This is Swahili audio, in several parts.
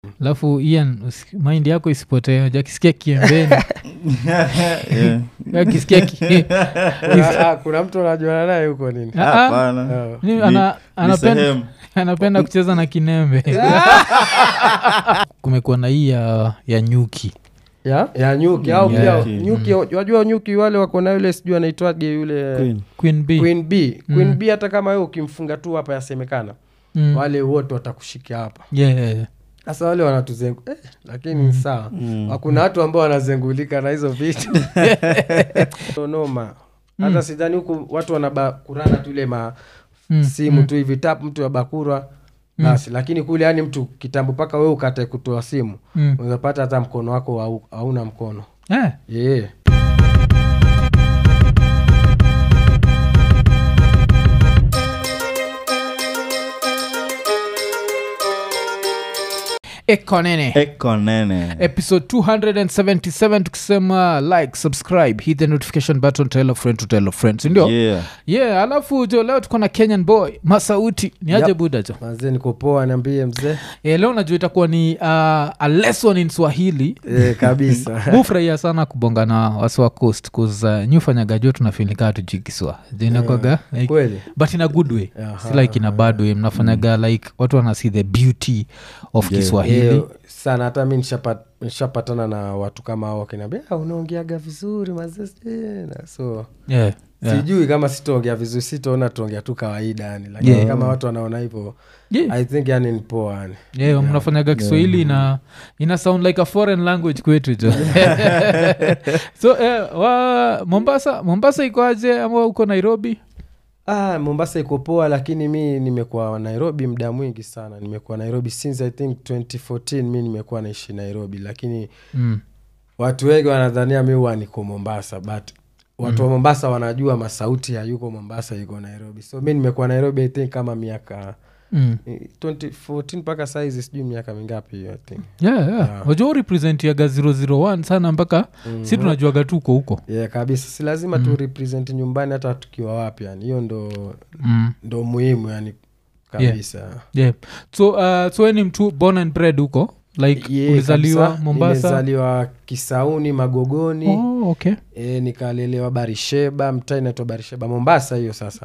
Alafu Ian mind yako isipotee, unajisikia kiembeni. Unajisikia kuna mtu anajuana naye huko nini? Hapana. Anapenda kucheza na kinembe. Kumekuwa na hii ya nyuki. Ya nyuki au pia nyuki, unajua nyuki wale wako na yule sijui anaitwaje yule Queen Bee. Queen Bee hata kama wewe ukimfunga tu hapa yasemekana. Wale wote watakushikia hapa. Yeah. Sasa wale wanatuzengu lakini sawa. Hakuna watu ambao wanazengulika na hizo vitu. Noma. Hata sidhani huku watu wanabakurana tu ile simu tu hivi tap mtu yabakurwa basi, lakini kule yani mtu kitambo paka wewe ukatae kutoa simu unapata hata mkono wako hauna mkono. Yeah. Ekonene episode 277 tukisema like, subscribe, hit the notification button, tell a friend to tell a friend, ndio? Yeah, alafu jo leo tuko na Kenyan boy Masauti. Ni aje buda jo? Mzee niko poa, niambie mzee. Leo najua itakuwa ni a lesson in Swahili. Kabisa. Mufurahia sana kubonga na watu wa coast cause nyufanyaga jo tunafilika tujikiswa. Jina kwaga like, kweli. But in a good way. Si like in a bad way. Mnafanyaga like watu wana see the beauty of Kiswahili. Sana hata mimi nishapatana na watu kama hao wakiniambia unaongeaga vizuri mazee. So sijui kama sitaongea vizuri, sitaona tuongea tu kawaida yani, lakini kama watu wanaona hivyo I think yani ni poa yani. Mnafanyaga Kiswahili ina sound like a foreign language kwetu jo. So Mombasa iko aje ama uko Nairobi? Mombasa iko poa, lakini mi nimekuwa Nairobi muda mwingi sana. Nimekuwa Nairobi since I think 2014 mi nimekuwa naishi Nairobi, lakini watu wengi wanadhania mi huwa niko Mombasa, but watu wa Mombasa wanajua Masauti hayuko Mombasa, yuko Nairobi. So mi nimekuwa Nairobi I think kama miaka 2014 mpaka size sijui miaka mingapi hiyo I think. Wajua represent ya 001 sana mpaka si tunajuaga tuko huko. Kabisa, si lazima tu represent nyumbani hata tukiwa wapi yani. Hiyo ndo muhimu yani kabisa. So ni mtu born and bred huko? Like ulizaliwa Mombasa? Nimezaliwa Kisauni Magogoni. Okay. Nikalelewa Barisheba, mtaa inaitwa Barisheba Mombasa hiyo sasa.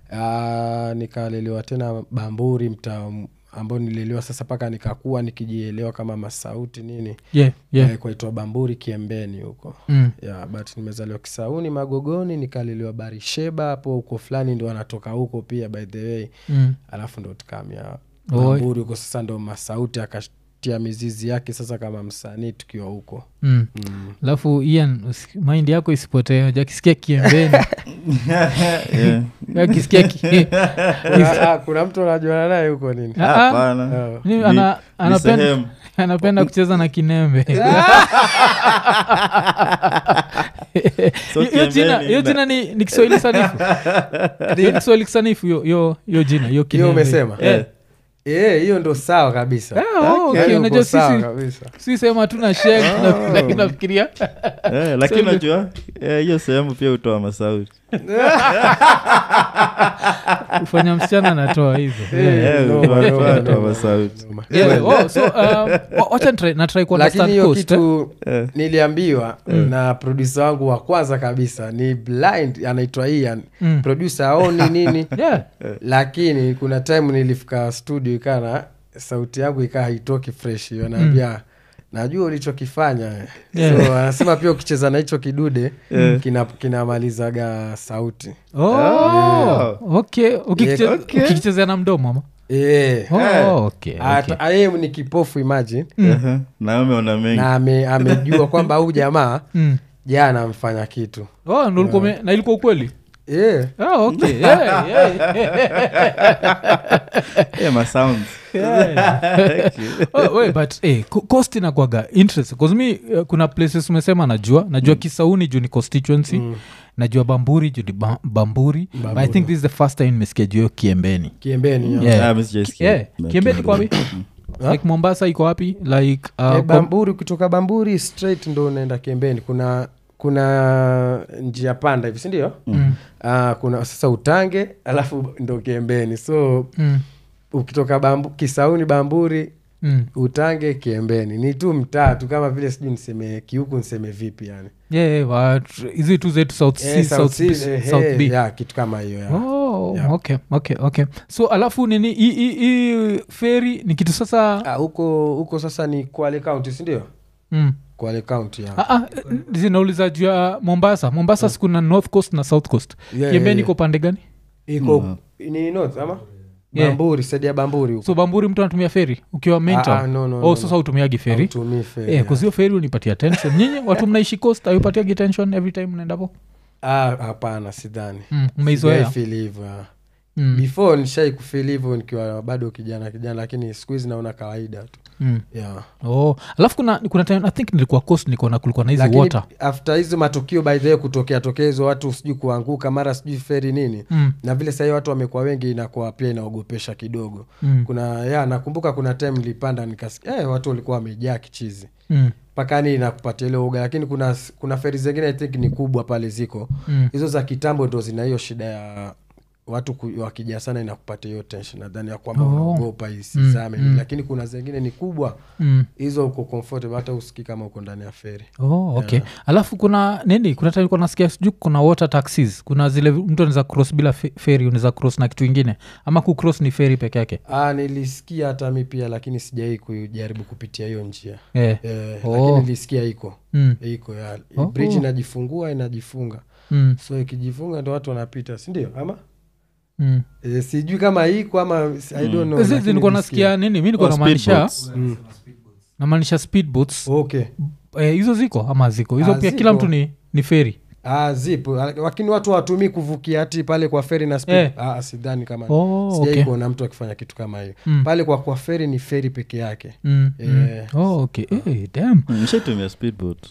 Nikalelewa tena Bamburi, mtaa ambao nilelewa sasa paka nikakuwa nikijielewa kama Masauti nini. Kwaitwa Bamburi Kiembeni huko. But nimezaliwa Kisauni Magogoni, nikalelewa Barisheba hapo huko fulani ndo anatoka huko pia by the way. Alafu ndo tukamia Bamburi huko sasa ndo Masauti akatia mizizi yake sasa kama msanii tukiwa huko. Alafu Ian mind yako isipotee, unajisikia kiembeni. Unajisikia kuna mtu anajuana naye huko nini? Hapana. Anapenda kucheza na kinembe. Hiyo jina ni Kiswahili sanifu. Ni Kiswahili sanifu hiyo jina, hiyo kinembe. Hiyo umesema? Hiyo ndo sawa kabisa. Okay, unajua sisi sema hatuna sheng lakini nafikiria. Lakini unajua hiyo sehemu pia utoa Masauti. Ufanya msichana anatoa hizo. Utoa Masauti. So wacha na try kwa understand coast. Lakini hiyo kitu niliambiwa na producer wangu wa kwanza kabisa ni blind, anaitwa Ian. Producer aoni nini. Lakini kuna time nilifika studio ikana sauti yangu ikaa haitoki fresh. Anaambia najua ulichokifanya. So anasema pia ukicheza na hicho kidude kinamalizaga sauti. Okay. Ukichezea na mdomo ama? Okay. Aye ni kipofu imagine. Na umeona mengi. Na amejua kwamba huyu jamaa jana amfanya kitu. Ndo ulikuwa na ilikuwa ukweli? Okay. My sounds. But cost inakuwaga interesting because me kuna places umesema najua Kisauni juu ni constituency. Najua Bamburi juu ni Bamburi. But I think this is the first time nimesikia juu Kiembeni. Kiembeni. Kiembeni kwa wapi? Like Mombasa iko wapi? Like Bamburi, kutoka Bamburi straight ndo unaenda Kiembeni. Kuna njia panda hivi si ndio? Kuna sasa Utange alafu ndo Kiembeni. So ukitoka Kisauni Bamburi Utange Kiembeni ni tu mtaa tu kama vile sijui niseme Kiuku niseme vipi yani hizi tu zetu South C South B kitu kama hiyo okay so alafu nini hii ferry ni kitu sasa huko sasa ni Kwale County si ndio Kwale County zinauliza juu ya Mombasa sikuna North Coast na South Coast Kiembeni iko pande gani iko ni north ama Bamburi saidi ya Bamburi huko. So Bamburi mtu anatumia ferry ukiwa main town. No. Sasa utumiagi ferry. Kwa hiyo ferry unipatia tension. Nyinyi watu mnaishi coast ayupatiagi tension every time unaenda hapo? Hapana sidhani. Umeizoea feel hivyo. Before nishai kufeel hivyo nikiwa bado kijana lakini siku hizi naona kawaida tu. Alafu kuna time I think nilikuwa coast nikaona kulikuwa na hizo water. After hizo matukio by the way kutokea hizo watu sijui kuanguka mara sijui ferry nini na vile sasa watu wamekuwa wengi inakuwa pia inaogopesha kidogo. Kuna nakumbuka kuna time nilipanda nikasikia watu walikuwa wamejaa kichizi. Paka ni inakupatia ile uga lakini kuna ferry zingine I think ni kubwa pale ziko. Hizo za kitambo ndo zina hiyo shida ya watu wakija sana inakupatia hiyo tension nadhani ya kwamba unaogopa isizame lakini kuna zingine ni kubwa hizo uko comfortable hata usikii kama uko ndani ya ferry. Okay. Alafu kuna nini kuna time nasikia sijui kuna water taxis kuna zile mtu anaweza cross bila ferry unaweza cross na kitu kingine ama ku cross ni ferry peke yake. Nilisikia hata mimi pia lakini sijai kujaribu kupitia hiyo njia. Lakini nilisikia iko bridge inajifunga so ikijifunga ndo watu wanapita si ndio ama sijui kama iko ama I don't know. Sisi nilikuwa nasikia nini mimi nilikuwa namaanisha speedboats. Okay. Hizo ziko ama ziko hizo pia kila mtu ni ferry. Zipo lakini watu hawatumii kuvukia ati pale kwa ferry na speed. Sidhani kama sijai kuona mtu akifanya kitu kama hiyo. Pale kwa ferry ni ferry peke yake. Okay. Damn. Nishatumia speedboat.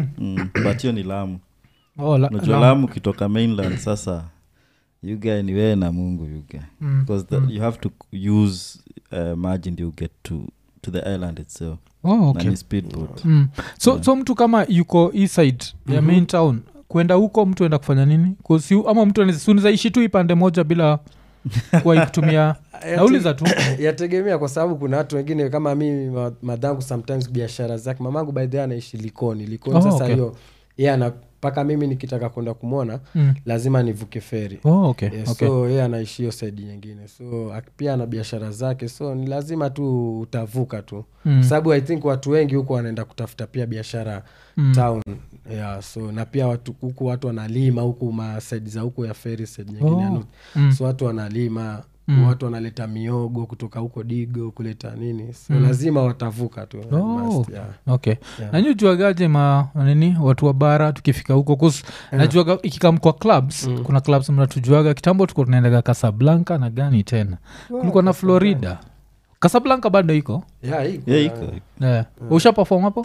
But hiyo ni Lamu. Najua Lamu kitoka mainland sasa you guy ni wewe na Mungu you guy because you have to use margin you get to the island itself. Okay. Na speedboat. So mtu kama yuko east side ya main town kwenda huko mtu enda kufanya nini? Ama mtu anaweza ishi tu ipande moja bila kwa kutumia nauliza tu. Yategemea kwa sababu kuna watu wengine kama mimi madangu sometimes biashara zake mamangu by the way anaishi Likoni sasa hiyo paka mimi nikitaka kwenda kumwona lazima nivuke ferry. So yeye anaishi hiyo side nyingine so pia ana biashara zake so ni lazima tu utavuka tu sababu I think watu wengi huko wanaenda kutafuta pia biashara town so na pia watu wanalima huko ma side za huko ya ferry side nyingine so watu wanalima watu wanaleta miogo kutoka huko Digo kuleta nini so lazima watavuka tu. Okay. Na juagaje nini watu wa bara tukifika huko najuaga ikikam kwa clubs kuna clubs mnatujuaga kitambo tuko tunaendaga Casablanca na gani tena kulikuwa na Florida. Casablanca bado iko? Iko. Usha perform hapo?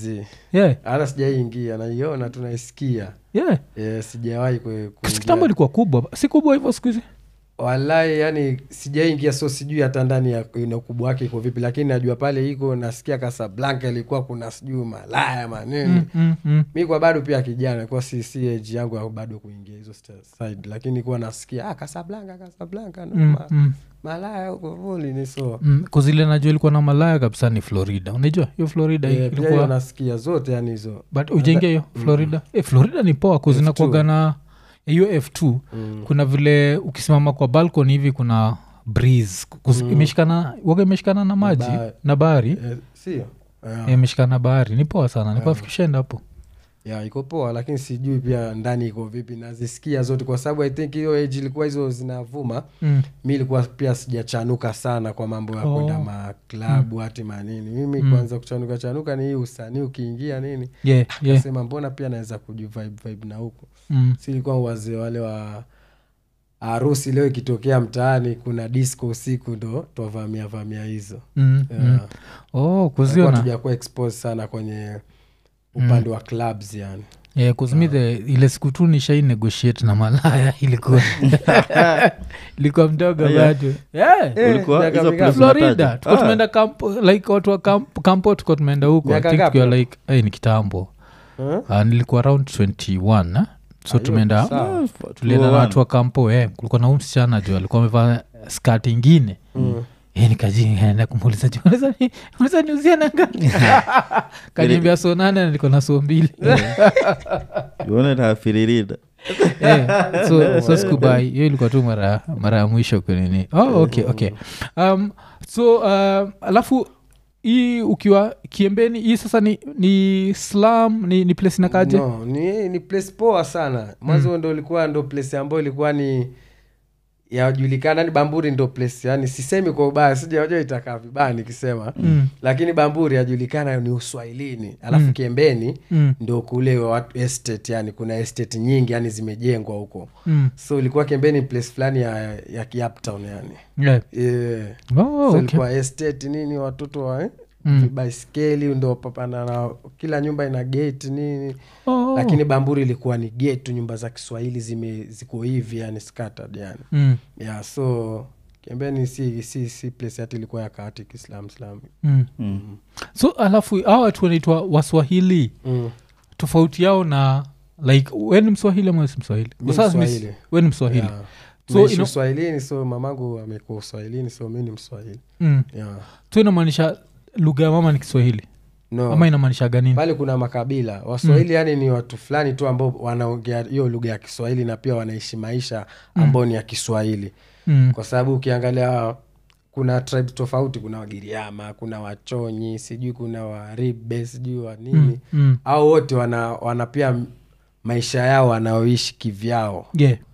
Hata sijaingia naiona tunaisikia. Sijawahi kuingia. Kitambo ilikuwa kubwa. Si kubwa hivyo siku hizi? Wallahi yani sijaingia so sijui hata ndani ya ukubwa wake iko vipi lakini najua pale iko nasikia Casablanca ilikuwa kuna sijui malaya maneno. Mimi kwa bado pia kijana kwa si age yangu bado kuingia hizo side lakini kwa nasikia Casablanca malaya huko voli ni so. Kuzile najua ilikuwa na malaya kabisa ni Florida. Unajua hiyo Florida ilikuwa nasikia zote yani hizo. But ujenge hiyo Florida. Florida ni poa kuzina kuaga na hiyo F2 kuna vile ukisimama kwa balcony hivi kuna breeze imeshikana na maji na bahari sio imeshikana na bahari ni poa sana nilikuwa fikishenda hapo iko poa lakini sijui pia ndani iko vipi nazisikia zote kwa sababu I think hiyo age ilikuwa hizo zinavuma mimi ilikuwa pia sijachanuka sana kwa mambo ya kwenda ma club hati manini mimi kwanza kuchanuka ni hii usanii ukiingia nini nasema mbona pia naweza kujivibe na huko si ilikuwa wazee wale wa harusi leo ikitokea mtaani kuna disco usiku ndo tuwavamia hizo kuziona tujakuwa expose sana kwenye upande wa clubs yani kuzimide ile siku tu nishai negotiate na malaya ilikuwa mdogo bado ulikuwa Florida tuko tumeenda camp like watu wa camp tuko tumeenda huko I think tukiwa like ni kitambo nilikuwa around 21 so tulienda na watu wa kampo kulikuwa na msichana alikuwa amevaa skirt ingine nikaenda kumuuliza unaweza niuzia nanga kaniambia so 8 niko na so 2 uone nafiririda so sikubai hiyo ilikuwa tu mara ya mwisho kwenini okay so alafu hii ukiwa Kiembeni hii sasa ni slum ni place nakaje? No, ni place poa sana mwanzo ndo place ambayo ilikuwa ni yajulikana ni Bamburi ndo place yani sisemi kwa ubaya sijajua itakaa vibaya nikisema lakini Bamburi yajulikana ni Uswahilini alafu Kiembeni ndo kule watu estate yani kuna estate nyingi yani zimejengwa huko so ilikuwa Kiembeni place fulani ya Uptown yani so ilikuwa estate nini watoto wa baiskeli ndo papana na kila nyumba ina gate nini lakini Bamburi ilikuwa ni gate nyumba za Kiswahili ziko hivi yani scattered yani so Kiembeni si place hata ilikuwa ya kati Islam so alafu hao watu wanaitwa Waswahili tofauti yao na like wewe ni Mswahili ama si Mswahili? Wewe ni Mswahili so Uswahilini so mamangu amekuwa Uswahilini so mimi ni Mswahili so inamaanisha lugha ya mama ni Kiswahili? No. Ama inamaanisha gani? Pale kuna makabila Waswahili yani ni watu fulani tu ambao wanaongea hiyo lugha ya Kiswahili na pia wanaishi maisha ambao ni ya Kiswahili kwa sababu ukiangalia kuna tribe tofauti kuna Wagiriama kuna Wachonyi sijui kuna Waribe sijui wa nini au wote wana pia maisha yao wanaoishi kivyao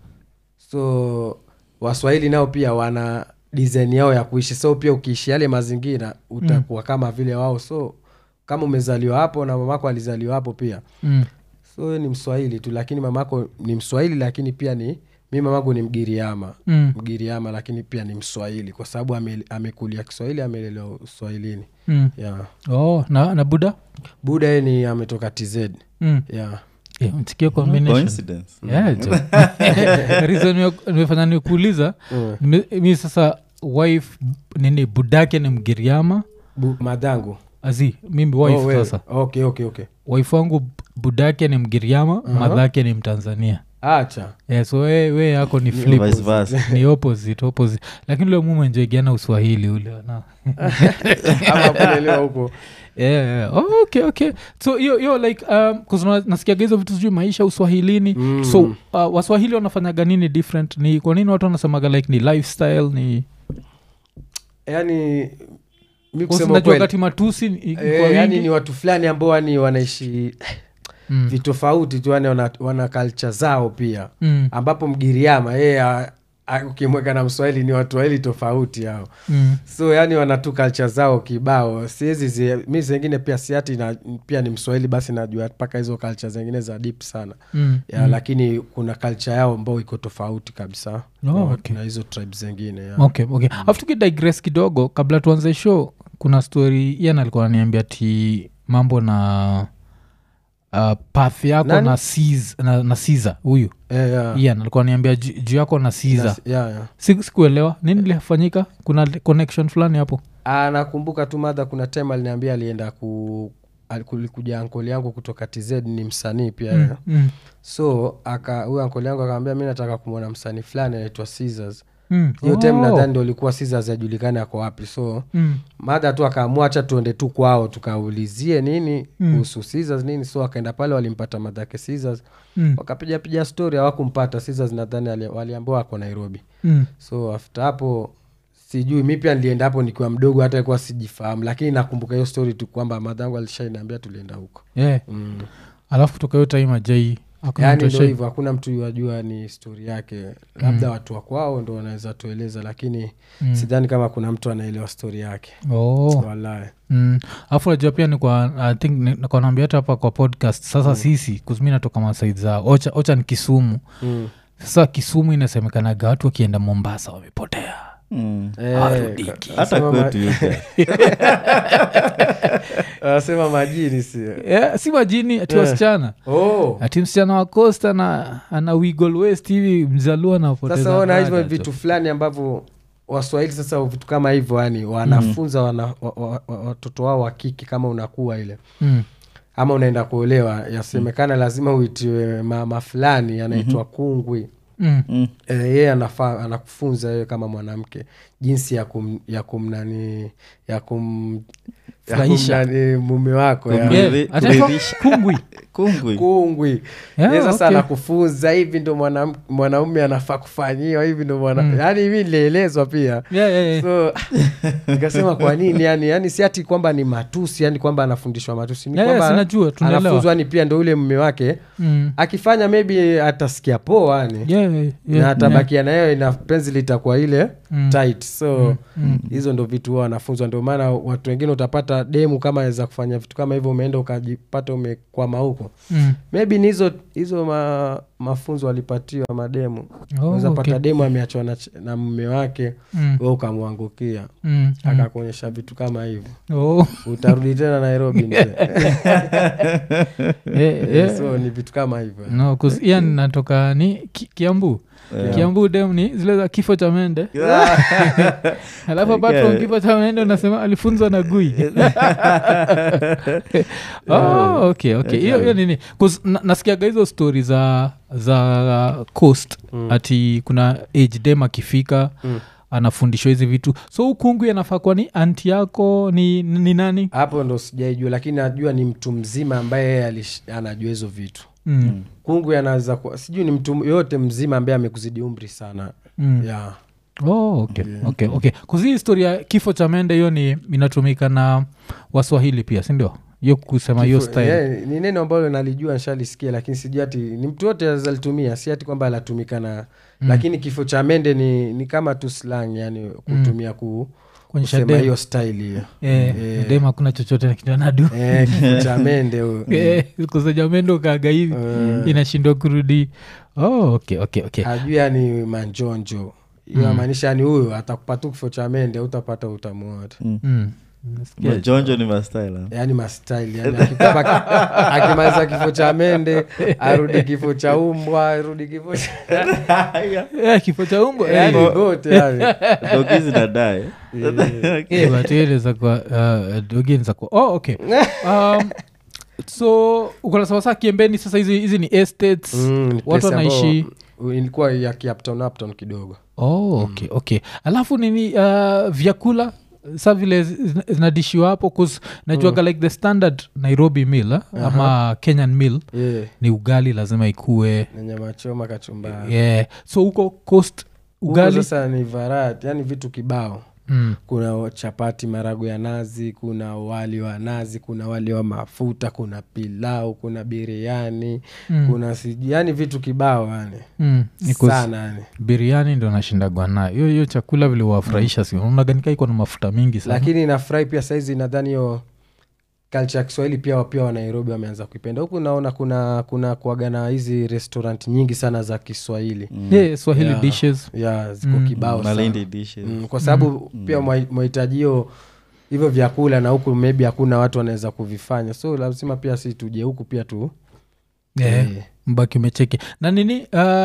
so Waswahili nao pia wana design yao ya kuishi so pia ukiishi yale mazingira utakuwa kama vile wao so kama umezaliwa hapo na mamako alizaliwa hapo pia so ni Mswahili tu lakini mamako ni Mswahili lakini pia ni mimi mamangu ni Mgiriama lakini pia ni Mswahili kwa sababu amekulia Kiswahili amelelewa Uswahilini na Buda yeye ni ametoka TZ mtikio combination reason nimefanya nikuuliza mimi sasa wife nini budake ni Mgiriama madangu mimi wife sasa okay wife wangu budake ni Mgiriama madhake ni Mtanzania acha so we yako ni flip ni opposite lakini ule mume enjoygiana Uswahili ule na ama kulelewa huko okay so yo like cuz nasikia hizo vitu sijui maisha Uswahilini so Waswahili wanafanyaga nini different ni kwa nini watu wanasemaga like ni lifestyle ni yani mimi kusema kweli wakati matusi kwa yani ni watu fulani ambao ni wanaishi vitofauti tu wana culture zao pia ambapo Mgiriama yeye ukimweka na Mswahili ni watu wawili tofauti hao so yani wana tu culture zao kibao siwezi mimi zingine pia siati na pia ni Mswahili basi najua mpaka hizo culture zingine za deep sana lakini kuna culture yao ambao iko tofauti kabisa na hizo tribes zingine okay after we digress kidogo kabla tuanze show kuna story yana alikuwa ananiambia ti mambo na path yako na Caesar huyu Ian alikuwa ananiambia juu yako na Caesar sikuelewa nini lilifanyika kuna connection fulani hapo nakumbuka tu madha kuna time aliniambia alienda alikuja uncle yangu kutoka TZ ni msanii pia so huyu uncle yangu akamwambia mimi nataka kumuona msanii fulani anaitwa Caesars hiyo time nadhani ndio ilikuwa Caesars yajulikana kwa wapi so madha tu akaamua acha tuende tu kwao tukaulizie nini kuhusu Caesars nini so akaenda pale walimpata madhake Caesars wakapiga story hawakumpata Caesars nadhani waliambiwa ako Nairobi so after hapo sijui mimi pia nilienda hapo nikiwa mdogo hata ilikuwa sijifahamu lakini nakumbuka hiyo story tu kwamba madhangu alishaniambia tulienda huko alafu kutoka hiyo time ajai yani ndio hivyo hakuna mtu yajua ni story yake labda watu wa kwao ndio wanaweza tueleza lakini sidhani kama kuna mtu anaelewa story yake wallahi alafu unajua pia ni kwa I think niko naambia hapa kwa podcast sasa sisi kuzimina natoka masaid za ocha ni Kisumu sasa Kisumu inasemekana watu wakienda Mombasa wamepotea hata kwetu sema majini si majini ati wasichana ati msichana wa Costa na ana Wiggle West hivi mzalua na poteza sasa ona hivyo vitu fulani ambavyo Waswahili sasa vitu kama hivyo yani wanafunza watoto wao wa kike kama unakuwa ile ama unaenda kuolewa yasemekana lazima uitiwe mama fulani anaitwa Kungwi yeye anakufunza wewe kama mwanamke jinsi ya kumfurahisha mume wako kungwi sasa anakufunza hivi ndo mwanaume anafaa kufanyiwa hivi ndo yani hivi nilielezwa pia so nikasema kwa nini yani si ati kwamba ni matusi yani kwamba anafundishwa matusi ni kwamba anafunzwa ni pia ndo ule mume wake akifanya maybe atasikia poa yani na atabakia na yeye na penzi litakuwa ile tight so hizo ndo vitu wao wanafunzwa ndio maana watu wengine utapata demu kama anaweza kufanya vitu kama hivyo umeenda ukajipata umekwama huko maybe ni hizo mafunzo walipatiwa mademu unaweza pata demu ameachwa na mume wake wewe ukamwangukia akakuonyesha vitu kama hivyo utarudi tena Nairobi so ni vitu kama hivyo no cuz Ian natoka ni Kiambu Kiambu dem ni zile za kifo cha mende alafu baada kifo cha mende unasema alifunzwa na Gui okay hiyo nini cuz nasikiaga hizo stories za coast ati kuna age dem akifika anafundishwa hizi vitu so ukungwi anafaa kwa ni anti yako ni nani hapo ndo sijaijua lakini najua ni mtu mzima ambaye anajua hizo vitu kungwi anaweza sijui ni mtu yote mzima ambaye amekuzidi umri sana yeah. Okay. Kuzi historia kifo cha mende hiyo ni inatumika na Waswahili pia si ndio hiyo kusema hiyo style ni neno ambalo nalijua nishalisikia lakini sijui ati ni mtu yote azalitumia si ati kwamba alatumika na lakini kifo cha mende ni kama tu slang yani kutumia kusema hiyo style hiyo dem hakuna chochote na kitu anadu kifo cha mende kusoja mende ukaga hivi inashindwa kurudi okay hajui yani manjonjo hiyo maanisha yani huyo atakupa tu kifo cha mende utapata utamu wote majonjo ni mastyle yani mastyle yani akimaliza kifo cha mende arudi kifo cha umbwa arudi kifo kifo cha umbwa yani wote yani dogizi na die but ile za kwa dogizi za kwa okay so uko sawa Kiembeni sasa hizi ni estates watu wanaishi ilikuwa ya uptown kidogo okay alafu nini vyakula sa vile zinadishiwa hapo cause najuaga like the standard Nairobi meal ama Kenyan meal ni ugali lazima ikue na nyama choma kachumbari so huko coast ugali sasa ni variety yani vitu kibao kuna chapati marago ya nazi kuna wali wa nazi kuna wali wa mafuta kuna pilau kuna biriani kuna yani vitu kibao yani sana yani biriani ndio nashindagwa nayo hiyo chakula vile wafurahisha si unaganika iko na mafuta mingi sana lakini nafurahi pia saizi nadhani hiyo culture ya Kiswahili pia wa Nairobi wameanza kuipenda huku naona kuna kuaga na hizi restaurant nyingi sana za Kiswahili Swahili dishes ziko kibao Malindi dishes kwa sababu pia mhitajio hivyo vyakula na huku maybe hakuna watu wanaweza kuvifanya so lazima pia si tuje huku pia tu mbaki umecheki na nini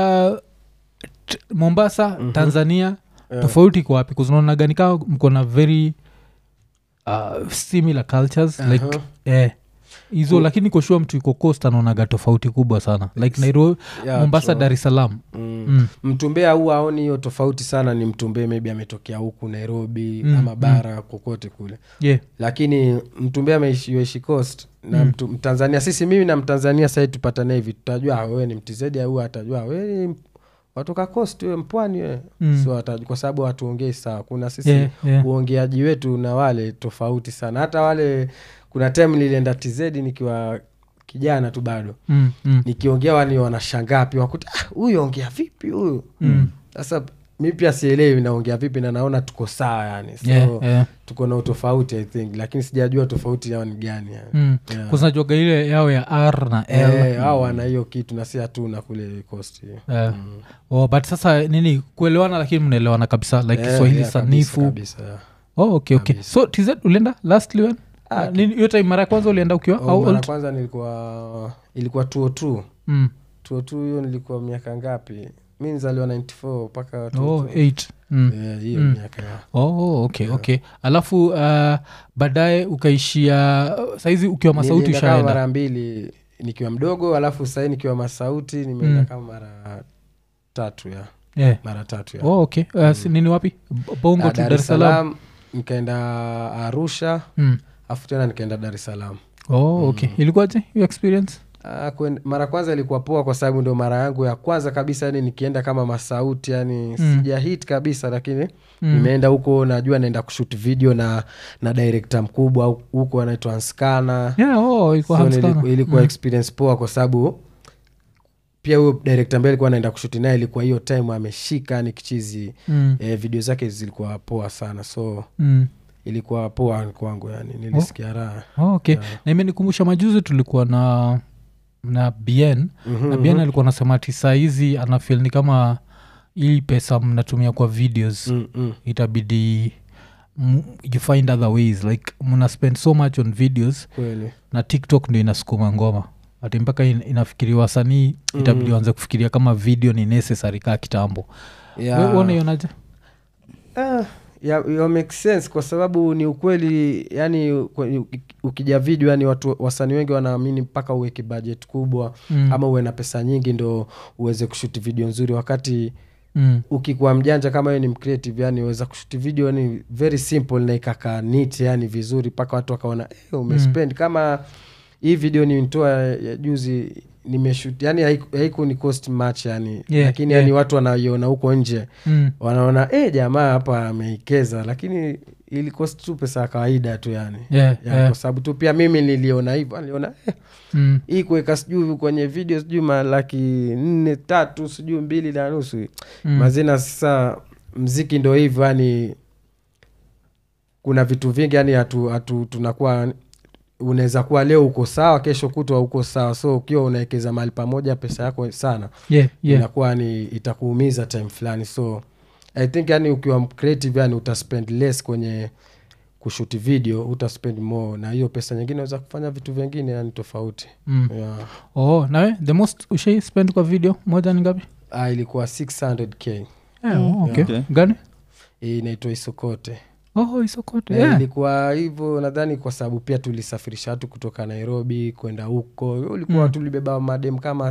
Mombasa Tanzania tofauti kwa wapi kuznaona gani kama mko na very similar cultures like hizo lakini koshua mtu iko coast anaonaga tofauti kubwa sana like Nairobi Mombasa Dar es Salaam Mtumbea huu aoni hiyo tofauti sana ni Mtumbea maybe ametokea huku Nairobi ama bara kokote kule lakini Mtumbea ameishi coast na Tanzania sisi mimi na Mtanzania sasa tupatana hivi tutajua wewe ni mtizedi au atajua wewe ni watoka coast wewe mpwani wewe so kwa sababu watuongei sawa kuna sisi uongeaji wetu na wale tofauti sana hata wale kuna time nilienda TZ nikiwa kijana tu bado nikiongea wani wanashangaa pia wakuta huyu ongea vipi huyu sasa mimi pia sielewi naongea vipi na naona tuko sawa yani so tuko na utofauti I think lakini sijajua tofauti yao ni gani yani kunajoga ile yao ya R na L hao wana hiyo kitu na si hatuna kule coast but sasa nini kuelewana lakini mnaelewana kabisa like Kiswahili sanifu kabisa okay so TZ ulienda lastly when nini hiyo time mara kwanza ulienda ukiwa au mara kwanza ilikuwa 202 hiyo nilikuwa miaka ngapi mimi nizaliwa 94 mpaka 8 hiyo miaka okay alafu baadaye ukaishia saizi ukiwa Masauti ushaenda mara mbili nikiwa mdogo alafu sasa nikiwa Masauti nimeenda kama mara 3 ya mara 3 ya. Oh, okay. Nini wapi? Bongo to Dar es Salaam. Nikaenda Arusha afu tena nikaenda Dar es Salaam. Oh, okay. Ilikuwaje your experience? Mara kwanza ilikuwa poa kwa sababu ndio mara yangu ya kwanza kabisa, yani nikienda kama masauti, yani sija hit kabisa, lakini nimeenda huko, najua naenda kushoot video na director mkubwa huko anaitwa Anskana. Ilikuwa experience poa kwa sababu pia huyo director ambaye alikuwa anaenda kushoot naye ilikuwa hiyo time ameshika ni kichizi. Video zake zilikuwa poa sana, so ilikuwa poa kwangu, yani nilisikia raha. Okay. Na imenikumbusha majuzi tulikuwa na Bien. Na Bien alikuwa anasema ati saa hizi anafeel ni kama hii pesa mnatumia kwa videos itabidi you find other ways, like mna spend so much on videos kweli, na TikTok ndio inasukuma ngoma ati mpaka inafikiriwa wasanii itabidi waanze kufikiria kama video ni necessary kaa kitambo. Wewe unaionaje? Ya make sense kwa sababu ni ukweli, yani ukija video, yani watu wasanii wengi wanaamini mpaka uweke budget kubwa ama uwe na pesa nyingi ndo uweze kushoot video nzuri, wakati ukikuwa mjanja kama wewe ni creative, yani uweza kushoot video ni very simple na ikakaa neat, yani vizuri mpaka watu wakaona umespend. Kama hii video nitoa ya juzi nimeshoot, yani haiku ni cost much, yani lakini yani watu wanaiona huko nje wanaona jamaa hapa ameikeza, lakini ili cost tu pesa kawaida tu, yani kwa sababu tu pia mimi niliona hivyo, niliona hii kuweka sijui kwenye video sijui malaki 4 3 sijui 2.5 mazina. Sasa mziki ndio hivyo, yani kuna vitu vingi, yani tunakuwa unaweza kuwa leo uko sawa, kesho kutwa uko sawa, so ukiwa unaekeza mahali pamoja pesa yako sana inakuwa ni itakuumiza time fulani. So I think yani ukiwa creative, yani utaspend less kwenye kushoot video, utaspend more, na hiyo pesa nyingine unaweza kufanya vitu vingine yani tofauti. Nawe the most ushai spend kwa video moja ni ngapi? Ilikuwa 600k. Okay. Gani? Inaitwa Isokote. Isokote. Ilikuwa hivyo nadhani kwa sababu pia tulisafirisha watu kutoka Nairobi kwenda huko. Ulikuwa tulibeba madem kama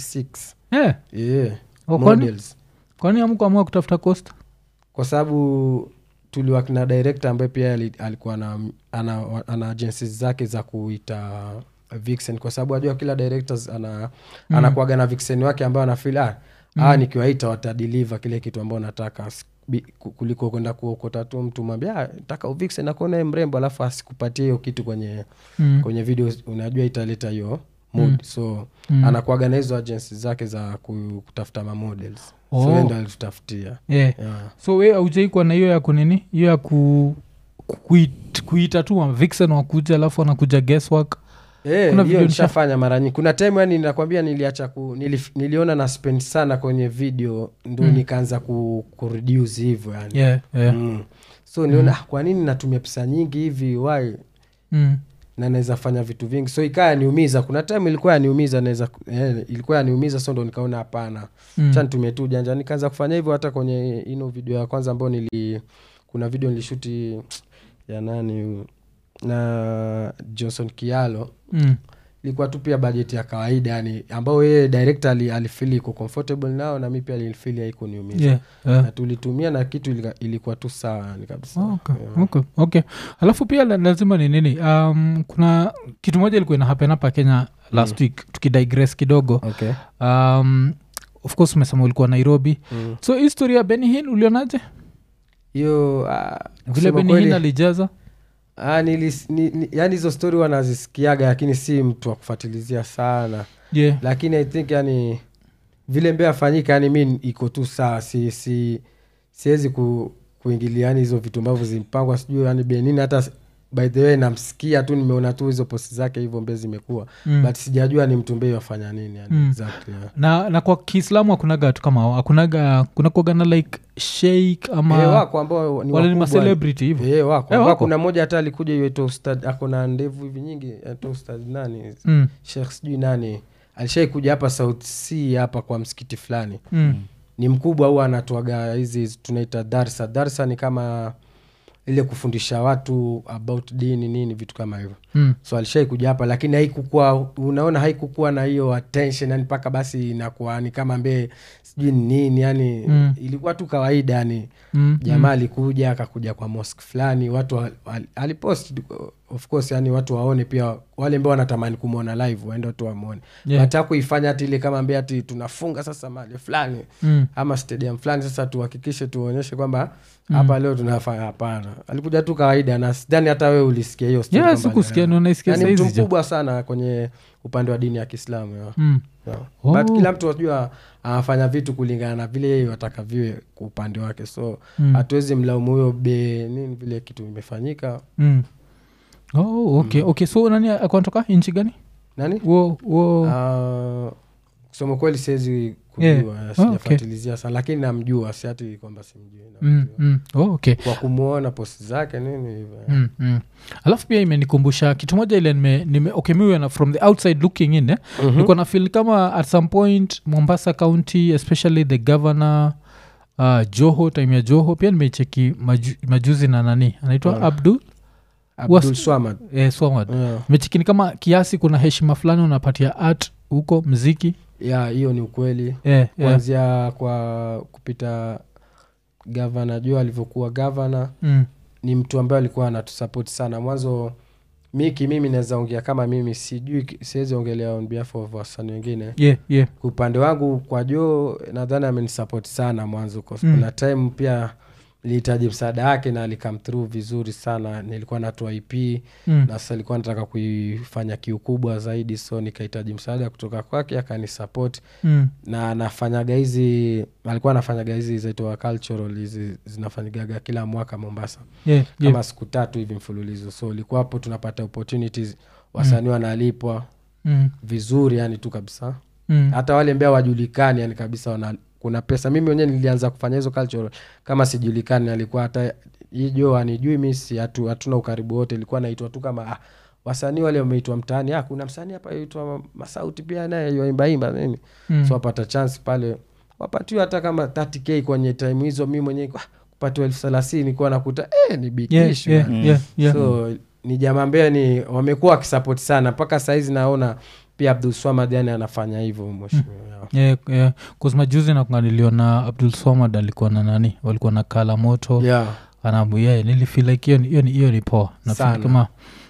36. Models. Kwani hamkuamua kutafuta cost? Kwa sababu tuliwa na director ambaye pia alikuwa ana agencies zake za kuita Vixen, kwa sababu ajua kila directors anakuaga na Vixen wake ambao anafeel nikiwaita watadeliver kile kitu ambao nataka, kuliko kwenda kuokota tu mtu mwambie nataka Vixen na kuona mrembo alafu asikupatie hiyo kitu kwenye video, unajua italeta hiyo mood. So anakuaga na hizo agencies zake za kutafuta ma models. So ndio alitutafutia. So wewe hujai kwa na hiyo ya kunini, hiyo ya kuita tu Vixen wakuja alafu anakuja guesswork? Kuna video nishafanya mara nyingi. Kuna time yani ninakwambia niliacha niliona na spend sana kwenye video ndio nikaanza kureduce hivyo yani. So niliona kwa nini natumia pesa nyingi hivi, why na naweza fanya vitu vingi. So ikaya niumiza. Kuna time ilikuwa yaniumiza, ilikuwa yaniumiza, so ndo nikaona hapana. Acha nitumie tu janja, nikaanza kufanya hivyo. Hata kwenye video ya kwanza ambayo kuna video nilishoot ya nani na Johnson Kialo, ilikuwa tu pia budget ya kawaida, yani ambao yeye director alifeel iko comfortable nao, na mimi pia nilifeel haiko niumiza. Na tulitumia na kitu ilikuwa tu sawa ni kabisa. Okay. Alafu pia lazima ni nini, kuna kitu moja ilikuwa ina happen hapa Kenya last week, tukidigress kidogo. Of course umesema ulikuwa Nairobi. So history ya Benny Hinn ulionaje? Hiyo vile Benny Hinn alijaza yani hizo story wanazisikiaga, lakini si mtu wa kufuatilizia sana. Lakini I think yani vile mbea fanyika, yani mimi iko tu sawa, siwezi kuingilia yani hizo vitu ambavyo zimpangwa sijui yani Benini. Hata by the way namsikia tu, nimeona tu hizo posti zake hivyo mbezi imekuwa but sijajua ni mtu mbea wafanya nini yani exactly. Na kwa Kiislamu hakunaga watu kama hao, hakunaga kuna kuogana like sheikh ama wako ambao ni wale celebrity hivyo. Wako kuna mmoja hata alikuja yeto ustad, akona ndevu hivi nyingi, yeto ustad nani Sheikh sijui nani, alishaikuja hapa South Sea hapa kwa msikiti fulani. Ni mkubwa, huwa anatoaga hizi tunaita darsa ni kama ile kufundisha watu about dini nini vitu kama hivyo. So alishai kuja hapa lakini haikukuwa, unaona haikukuwa na hiyo attention yani mpaka basi inakuwa ni kama mbe sijui nini yani ilikuwa tu kawaida yani. Jamaa alikuja akakuja kwa mosque fulani, watu alipost of course yani watu waone pia, wale ambao wanatamani kumuona live waende watu wamuone. Hata kuifanya hata ile kama mbe ati tunafunga sasa mahali fulani ama stadium fulani sasa tuhakikishe tuonyeshe kwamba hapa leo tunafanya, hapana. Alikuja tu kawaida na sidhani hata wewe ulisikia hiyo story. Yes, sikusikia, unaisikia sasa hizi. Ni mtu mkubwa sana kwenye upande wa dini ya Kiislamu. But kila mtu anajua anafanya vitu kulingana na vile yeye atakavyo kwa upande wake. So hatuwezi mlaumu huyo nini vile kitu imefanyika. Okay. So nani akontoka nchi gani? Nani? Kusema kweli siwezi kujua, sijafuatilizia sana lakini namjua, si ati kwamba simjui. Okay. Kwa kumuona post zake nini hivyo. Alafu pia imenikumbusha kitu moja ile mimi na from the outside looking in niko na feel kama at some point Mombasa County especially the governor Joho, time ya Joho pia nimecheki majuzi na nani anaitwa Abdul Swamad. Swamad. Mechikini kama kiasi kuna heshima fulani unapatia art huko muziki. Hiyo ni ukweli. Kuanzia kwa kupita governor Joho alivyokuwa governor ni mtu ambaye alikuwa anatusupport sana. Mwanzo mimi naweza ongea kama mimi siwezi ongelea on behalf of wasanii wengine. Kwa upande wangu kwa Joho nadhani amenisupport sana mwanzo kwa kuna time pia nilihitaji msaada wake na alikam through vizuri sana. Nilikuwa natoa EP na sasa nilikuwa nataka kuifanya kiukubwa zaidi, so nikahitaji msaada kutoka kwake akanisupport. Na anafanyaga hizi, alikuwa anafanyaga hizi zaitwa cultural, hizi zinafanyaga kila mwaka Mombasa. Kama siku 3 hivi mfululizo. So ilikuwa hapo tunapata opportunities, wasanii wanalipwa vizuri yani tu kabisa. Hata wale ambao wajulikani yani kabisa kuna pesa. Mimi mwenyewe nilianza kufanya hizo cultural kama sijulikani, alikuwa hata hiyo anijui mimi, hatuna ukaribu wote, ilikuwa naitwa tu kama wasanii wale wameitwa mtaani, kuna msanii hapa aitwa Masauti pia naye yoimba nini. So wapata chance pale wapatiwa hata kama 30k kwenye time hizo. Mimi mwenyewe kupatiwa 30,000 kwa nakuta ni big issue. So ni jamaa ambaye ni wamekuwa wakisupport sana mpaka saa hizi. Naona pia Abdul Swamad yani anafanya hivyo mheshimiwa. Kwa majuzi na niliona Abdul Swamad alikuwa na nani, walikuwa na Kala Moto. Anabu nilifeel like hiyo ni poa. Na kama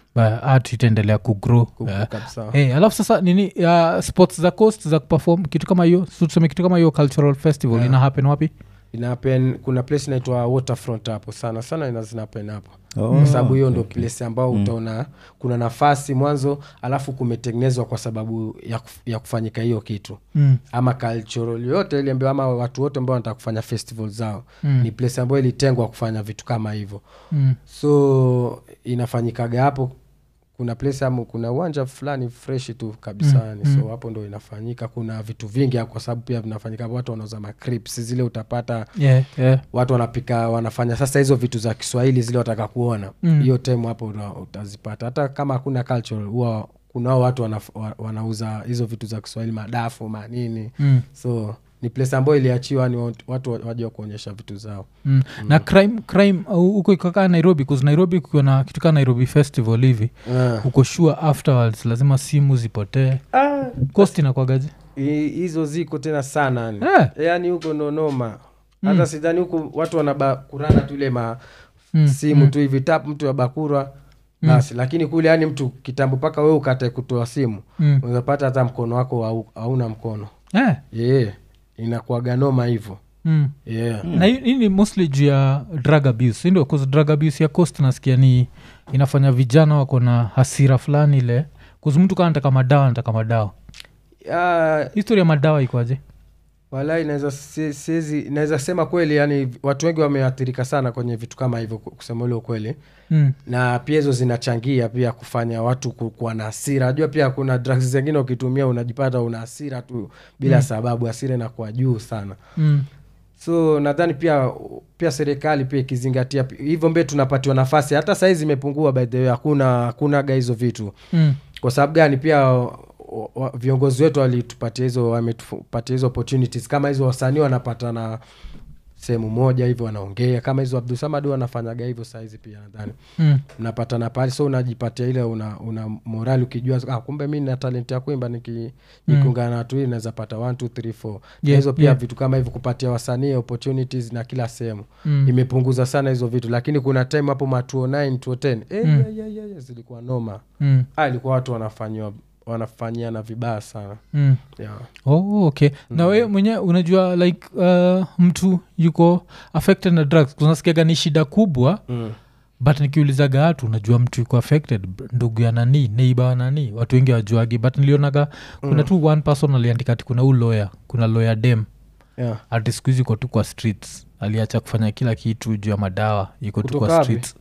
art itaendelea kugrow kabisa. Alafu sasa nini sports za coast za perform kitu kama hiyo, tuseme kitu kama hiyo cultural festival ina happen wapi? Kuna place inaitwa Waterfront hapo sana zina happen hapo. Kwa sababu hiyo ndo place ambao utaona kuna nafasi mwanzo, alafu kumetengenezwa kwa sababu ya kufanyika hiyo kitu. Ama cultural yote ile ambayo ama watu wote ambao wanataka kufanya festival zao ni place ambayo ilitengwa kufanya vitu kama hivyo. So inafanyikaga hapo. Kuna place ama kuna uwanja fulani fresh tu kabisa. So hapo ndo inafanyika. Kuna vitu vingi kwa sababu pia vinafanyika. Watu wanauza macrips zile utapata. Watu wanapika wanafanya sasa hizo vitu za Kiswahili zile wataka kuona. Hiyo time hapo utazipata. Hata kama hakuna cultural huwa kuna watu wanauza hizo vitu za Kiswahili, madafu manini. So ni place ambayo iliachiwa ni watu wajua kuonyesha vitu zao. Na crime huko ikakaa Nairobi, because Nairobi kuna kitu kama Nairobi Festival hivi. Uko sure afterwards lazima simu zipotee. Cost inakuagaje? Hizo ziko tena sana yani huko ndo noma. Hata sidhani huko watu wanabakurana tu ile simu tu hivi tap mtu ya bakura basi. Lakini kule yani mtu kitambo paka wewe ukatae kutoa simu unapata hata mkono wako hauna mkono. Inakuaga noma hivyo. Na hii ni mostly juu ya drug abuse, ndio? Because drug abuse ya coast nasikia ni inafanya vijana wako na hasira fulani ile, because mtu kana anataka madawa. Historia ya madawa ikoaje? Walai naweza sema kweli yani watu wengi wameathirika sana kwenye vitu kama hivyo, kusema ile ukweli. Na pia hizo zinachangia pia kufanya watu kuwa na hasira. Unajua pia kuna drugs zingine ukitumia unajipata una hasira tu bila sababu, hasira inakuwa juu sana. So nadhani pia serikali pia ikizingatia hivyo mbele tunapatiwa nafasi. Hata sasa hizi imepungua by the way, hakuna hizo vitu. Kwa sababu gani? Pia viongozi wetu walitupatia hizo, wametupatia hizo opportunities kama hizo. Wasanii wanapata na sehemu moja hivyo wanaongea kama hizo Abdulsamad wanafanyaga hivyo saizi pia nadhani mnapatana pale, so unajipatia ile una morali ukijua kumbe mimi na talent ya kuimba nikiungana na watu ili naweza pata 1 2 3 4 hizo pia vitu kama hivyo kupatia wasanii opportunities na kila sehemu imepunguza sana hizo vitu. Lakini kuna time hapo ma 2009 2010 zilikuwa noma ilikuwa watu wanafanyia na vibaya sana yeah. Okay. Na wewe mwenyewe unajua like mtu yuko affected na drugs kunasikiaga ni shida kubwa but nikiulizaga watu unajua mtu yuko affected ndugu ya nani neighbor wa nani watu wengi wajuagi but nilionaga kuna tu one person aliandika ati kuna lawyer dem ati siku hizi yuko tu kwa streets aliacha kufanya kila kitu juu ya madawa yuko tu kwa streets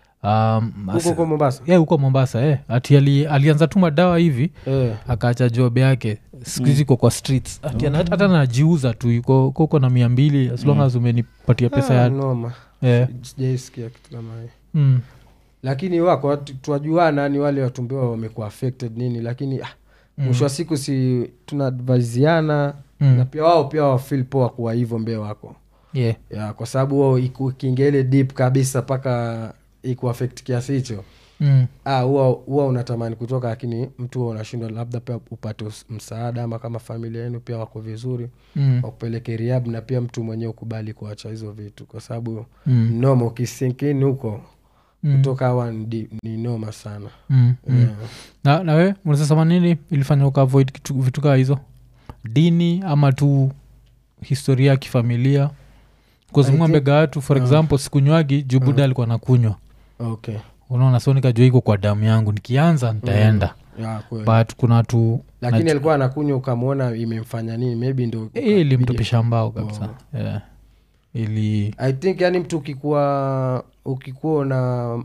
huko Mombasa. Huko Mombasa ati alianza tu madawa hivi akaacha job yake siku hizi kwa streets ati hata anajiuza tu yuko na 200 as long as umenipatia pesa ya noma sijaisikia kitu kama hiyo lakini wako tuwajuana ni wale watumbiwa wamekuwa affected nini lakini mwisho wa siku si tunadviziana na pia wao pia wa feel poa kwa hivyo mbele wako kwa sababu wao ikingele deep kabisa paka iko affect kiasi hicho huwa unatamani kutoka lakini mtu huwa unashindwa labda pia upate msaada ama kama familia yenu pia wako vizuri wakupeleke rehab na pia mtu mwenyewe ukubali kuacha hizo vitu kwa sababu noma ukisinkini huko kutoka hawa ni noma sana na wewe unasema nini ilifanya ukaavoid vitu kama hizo dini ama tu historia ya kifamilia kuzungambega watu for example sikunywagi jubuda alikuwa nakunywa unaona so nikajua iko kwa damu yangu nikianza nitaenda but kuna tu lakini alikuwa anakunywa ukamwona imemfanya nini maybe ndo ilimtupisha mbao kabisa ili I think yani mtu ukikuwa na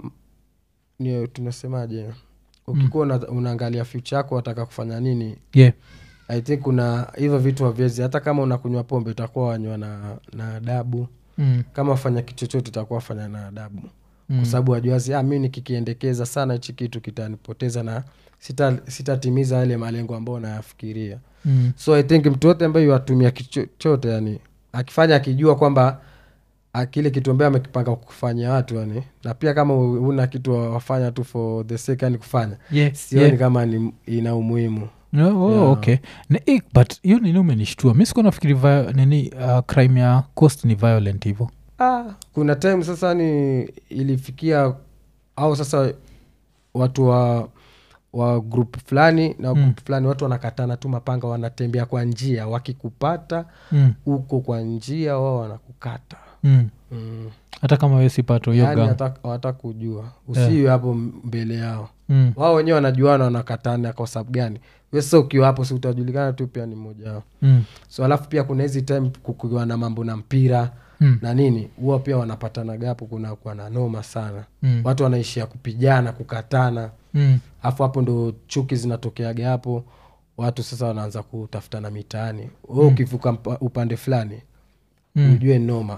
tunasemaje ukikuwa unaangalia future yako wataka kufanya nini I think kuna hivyo vitu haviwezi hata kama unakunywa pombe utakuwa wanywa na adabu kama fanya kitu chochote utakuwa fanya na adabu kwa sababu wajuazi mimi nikikiendekeza sana hichi kitu kitanipoteza na sitatimiza yale malengo ambayo nayafikiria so I think mtu wote ambaye yatumia kitu chochote yani akifanya akijua kwamba kile kitu ambaye amekipanga kufanya watu yani na pia kama una kitu wafanya tu for the sake yani kufanya sioni kama ina umuhimu okay but hiyo nini umenishtua mimi siko nafikiri crime ya cost ni violent hivyo kuna time sasa ni ilifikia au sasa watu wa group fulani na group fulani watu wanakatana tu mapanga wanatembea kwa njia wakikupata huko kwa njia wao wanakukata hata kama wewe sipato hiyo yani hata kujua usiwe hapo mbele yao wao wenyewe wanajuana wanakatana kwa sababu gani wewe sasa ukiwa hapo si utajulikana tu pia ni mmoja wao so alafu pia kuna hizi time kukiwa na mambo na mpira na nini huwa pia wanapatana gapo kuna kwa na noma sana watu wanaishia kupigana kukatana afu hapo ndo chuki zinatokeaga hapo watu sasa wanaanza kutafutana mitaani wewe ukivuka upande fulani ujue noma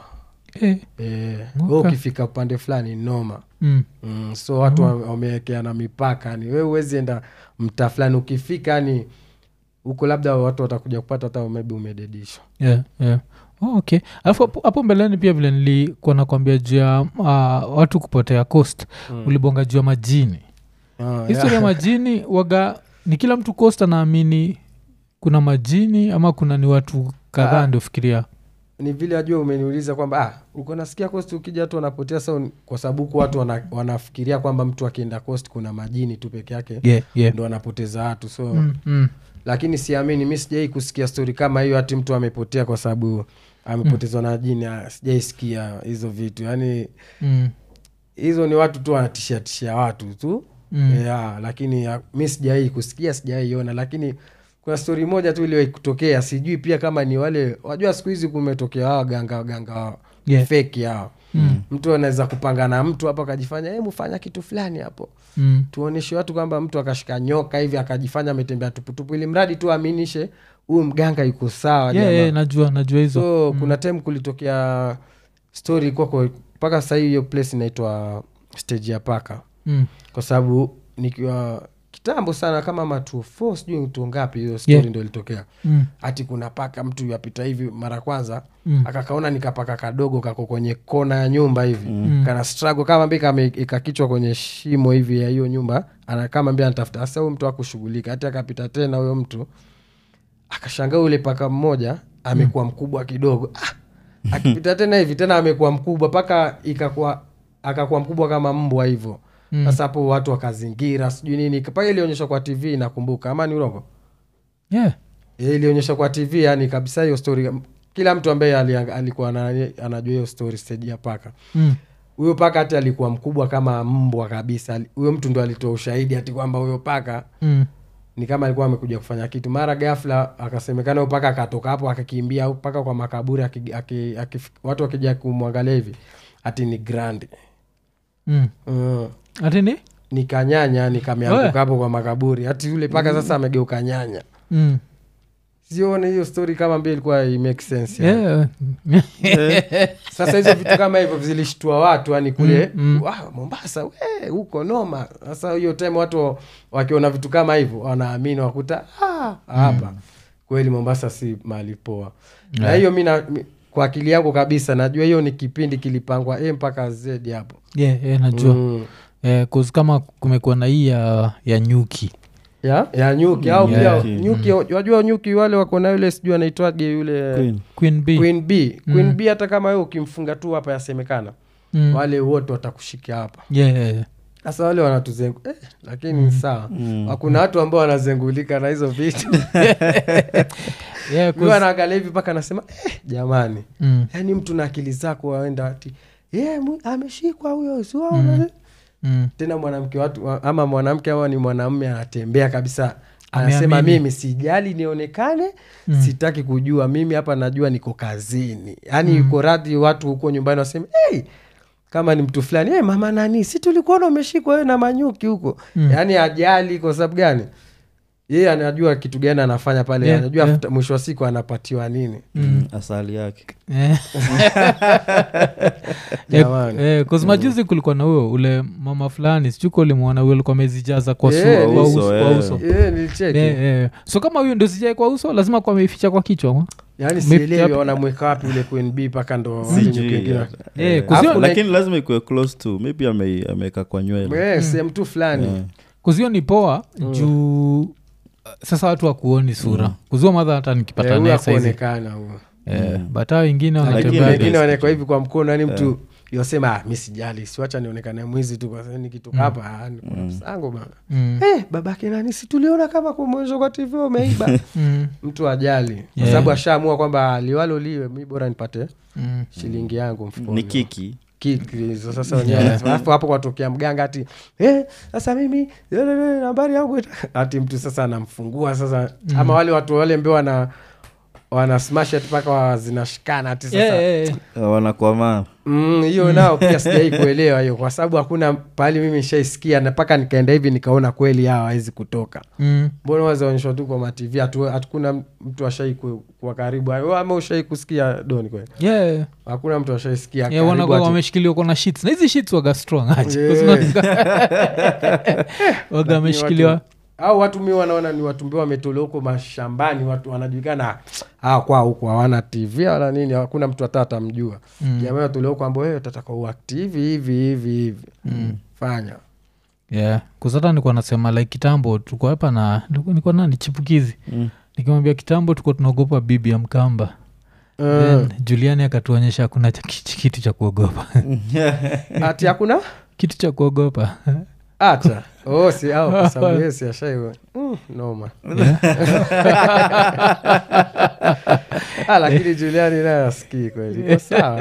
wewe ukifika upande fulani noma so watu wamewekeana mipaka ni wewe huwezi enda mtaa fulani ukifika ni huko labda watu watakuja kupata hata maybe umededishwa okay alafu hapo mbeleni pia vile nilikuwa nakwambia juu ya watu kupotea coast ulibonga juu ya majini historia ya majini waga ni kila mtu coast anaamini kuna majini ama kuna ni watu kadhaa ndio fikiria ni vile ajua umeniuliza kwamba uko nasikia coast ukija tu wanapotea sawa kwa sababu watu wanafikiria kwamba mtu akienda coast kuna majini tu peke yake ndio wanapoteza watu so lakini siamini mimi sijai kusikia story kama hiyo ati mtu amepotea kwa sababu amepotezwa na jini sijaisikia hizo vitu yani hizo ni watu tu wanatishia watu tu lakini mimi sijai kusikia sijaiona lakini kuna story moja tu ile kutokea sijui pia kama ni wale wajua siku hizi kumetokea hawa ganga fake hao mtu anaweza kupanga na mtu hapa akajifanya mfanya kitu fulani hapo tuoneshe watu kwamba mtu akashika nyoka hivi akajifanya ametembea tuputupu ili mradi tu aaminishe huyu mganga yuko sawa najua hizo so kuna time kulitokea story kwa mpaka sasa hiyo place inaitwa stage ya paka kwa sababu nikiwa kitambo sana kama matu 4 sijui mtu ngapi hiyo story ndio ilitokea. Ati kuna paka mtu yapita hivi mara kwanza akakaona nikapaka kadogo kako kwenye kona ya nyumba hivi. Kana struggle kama mbika ikakichwa kwenye shimo hivi ya hiyo nyumba, kama mbia anatafuta. Sasa huyo mtu akushughulika, hata akapita tena huyo mtu akashangaa ule paka mmoja amekuwa mkubwa kidogo. Akipita tena hivi tena amekuwa mkubwa paka akakuwa mkubwa kama mbwa hivyo. Sasa hapo watu wakazingira sijui nini. Paka ilionyeshwa kwa TV nakumbuka, ama ni urongo? Ilionyeshwa kwa TV yani kabisa hiyo story. Kila mtu ambaye alikuwa anajua hiyo story stage ya paka. Huyo paka hata alikuwa mkubwa kama mbwa kabisa. Huyo mtu ndo alitoa ushahidi ati kwamba huyo paka ni kama alikuwa amekuja kufanya kitu. Mara ghafla akasemekana huyo paka akatoka hapo akakimbia paka kwa makaburi watu wakija kumwangalia hivi ati ni grand. Ati ni kanyanya nikameanguka hapo kwa makaburi. Ati yule paka sasa amegeuka nyanya. Sione hiyo story kama mbili ilikuwa make sense. Sasa hizo vitu kama hivyo zilishtua watu yani kule Mombasa huko noma. Sasa hiyo time watu wakiona vitu kama hivyo wanaamini wakuta hapa kweli Mombasa si mahali poa. Na hiyo mimi kwa akili yangu kabisa najua hiyo ni kipindi kilipangwa mpaka Z hapo. Najua. Cause kama kumekuwa na hii ya nyuki. Ya nyuki au pia nyuki unajua nyuki wale wako na yule sijui anaitwaje yule Queen Bee hata kama wewe ukimfunga tu hapa yasemekana wale wote watakushika hapa. Sasa wale wanatuzengu lakini sawa. Hakuna watu ambao wanazengulika na hizo vitu. Kwa anaangalia hivi paka anasema jamani. Yaani mtu na akili zako waenda ati ameshikwa huyo sio. Tena mwanamke watu ama mwanamke au ni mwanamume anatembea kabisa anasema mimi sijali nionekane, sitaki kujua, mimi hapa najua niko kazini. Yaani yuko radhi watu huko nyumbani waseme kama ni mtu fulani mama nani si tulikuona umeshikwa wewe na manyuki huko. Yaani ajali kwa sababu gani? Yeye anajua kitu gani anafanya pale. Anajua mwisho wa siku anapatiwa nini. Asali yake. Cause majuzi kulikuwa na huyo ule mama fulani sichuko ulimwona huyo alikuwa amezijaza kwa uso. Nilicheki. So kama huyo ndio sijae kwa uso lazima kwa ameficha kwa kichwa. Yaani sielewi wanamweka wapi ule Queen Bee paka ndo wengine. Lakini lazima ikuwe close to maybe ameka kwa nywele. Same tu fulani. Kuzio ni poa juu sasa watu wakuoni sura. Kuzio madha hata nikipata naye saizi kuonekana huo. Bata wengine wanatembea hivi kwa mkono yani mtu yosema mimi sijali siacha nionekane mwizi tu kwa sababu nikitoka hapa niko na msango bana. Babake nani si tuliona kama kwa mwanzo kwa TV umeiba. Mtu ajali kwa sababu ashaamua kwamba liwalo liwe mimi bora nipate shilingi yangu mfukoni. Ni kiki sasa wenyewe hapo kwa tokea mganga ati sasa mimi nambari yangu ati mtu sasa anamfungua sasa ama wale watu wale ambao wana smash it paka zinashikana ati sasa wanakwama. Hiyo nao pia sijai kuelewa hiyo kwa sababu hakuna pali mimi nishaisikia na paka nikaenda hivi nikaona kweli hawa hawezi kutoka. Mbona wazaonyeshwa tu kwa TV hatukuna mtu ashai kwa karibu ama ushai kusikia doni kweli. Hakuna mtu ashaisikia karibu. Wanakuwa wameshikiliwa kwa na sheets. Na hizi sheets waga strong aje. Waga wameshikiliwa au watu mimi wanaona ni watu ambao wametolewa huko mashambani, watu wanajulikana kwa huko hawana TV wala nini, hakuna mtu atamjua. Jamaa watolewa huko ambao wewe utataka uactive hivi fanya. Kuzata nilikuwa nasema like kitambo tuko hapa na nilikuwa nani chipukizi. Nikimwambia kitambo tuko tunaogopa bibi ya Mkamba. Juliani akatuonyesha hakuna kitu cha kuogopa. Ati hakuna kitu cha kuogopa. Acha. Si au kwa sababu yesi ashaiwe. Noma. Lakini Juliani naye asikii kweli. Iko sawa.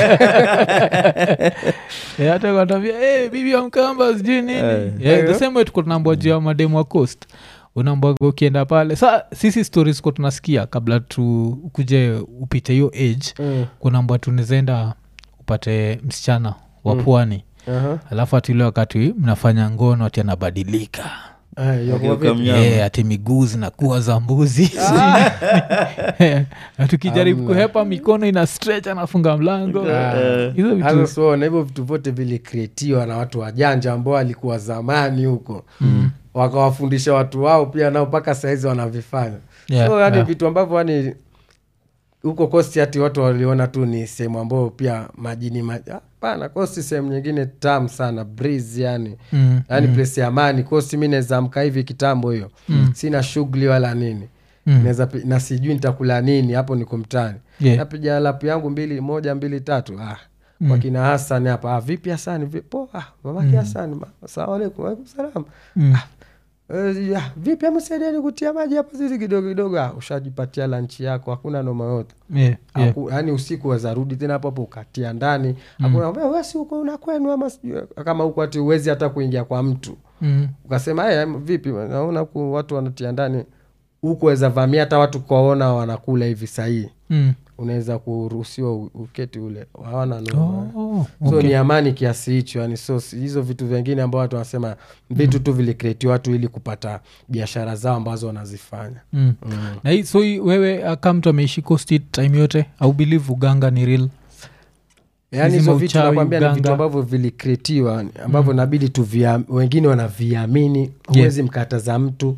Hata kwa tabia bibi ya Mkamba sijui nini. The same way tuko tunaambia juu ya mademu wa Coast. Unaambia ukienda pale. Sasa sisi stories kwa tunasikia kabla kuje upite hiyo age. Kunaambia tunaenda upate msichana wa pwani. Alafu ati ile wakati mnafanya ngono ati anabadilika. Ati miguu zinakuwa za mbuzi. Tukijaribu kuhepa mikono ina stretch anafunga mlango. Hizo vitu so na hivyo vitu vote vile creatiwa na watu wajanja ambao walikuwa zamani huko. wakawafundisha watu wao pia nao mpaka saizi wanavifanya. So yani vitu ambavyo yani huko Coast ati watu waliona tu ni sehemu ambayo pia majini hapana. Coast sehemu nyingine tamu sana, breeze yani. Yani place ya amani. Coast mimi naweza mka hivi kitambo hiyo. Sina shughuli wala nini. Naweza na sijui nitakula nini, hapo niko mtaani. Napiga lapu yangu 1 2 3. Kwa kina Hassan hapa. Vipi Hassan? Poa. Mamaki Hassan. Asalamu alaykum. Wa alaykum salaam. Vipi amsaidieni kutia maji hapa sisi kidogo kidogo. Ushajipatia lunch yako, hakuna noma yote. Yaani usiku wazarudi tena hapo hapo ukatia ndani. Hakuna wewe si uko unakwenu ama kama huko ati uwezi hata kuingia kwa mtu. Ukasema vipi naona watu wanatia ndani huko, waweza vamia hata watu kwaona wanakula hivi sahihi. Unaweza kuruhusiwa uketi ule, hawana noma. So ni amani kiasi hicho yani. So hizo vitu vingine ambao watu wanasema vitu tu vilicreate watu ili kupata biashara zao ambazo wanazifanya. Na hii so wewe kama mtu ameishi Coast time yote au believe uganga ni real? Yani hizo vitu nakwambia ni vitu ambavyo vilicreatiwa ambavyo inabidi tu wengine wanaviamini. Huwezi mkataza mtu.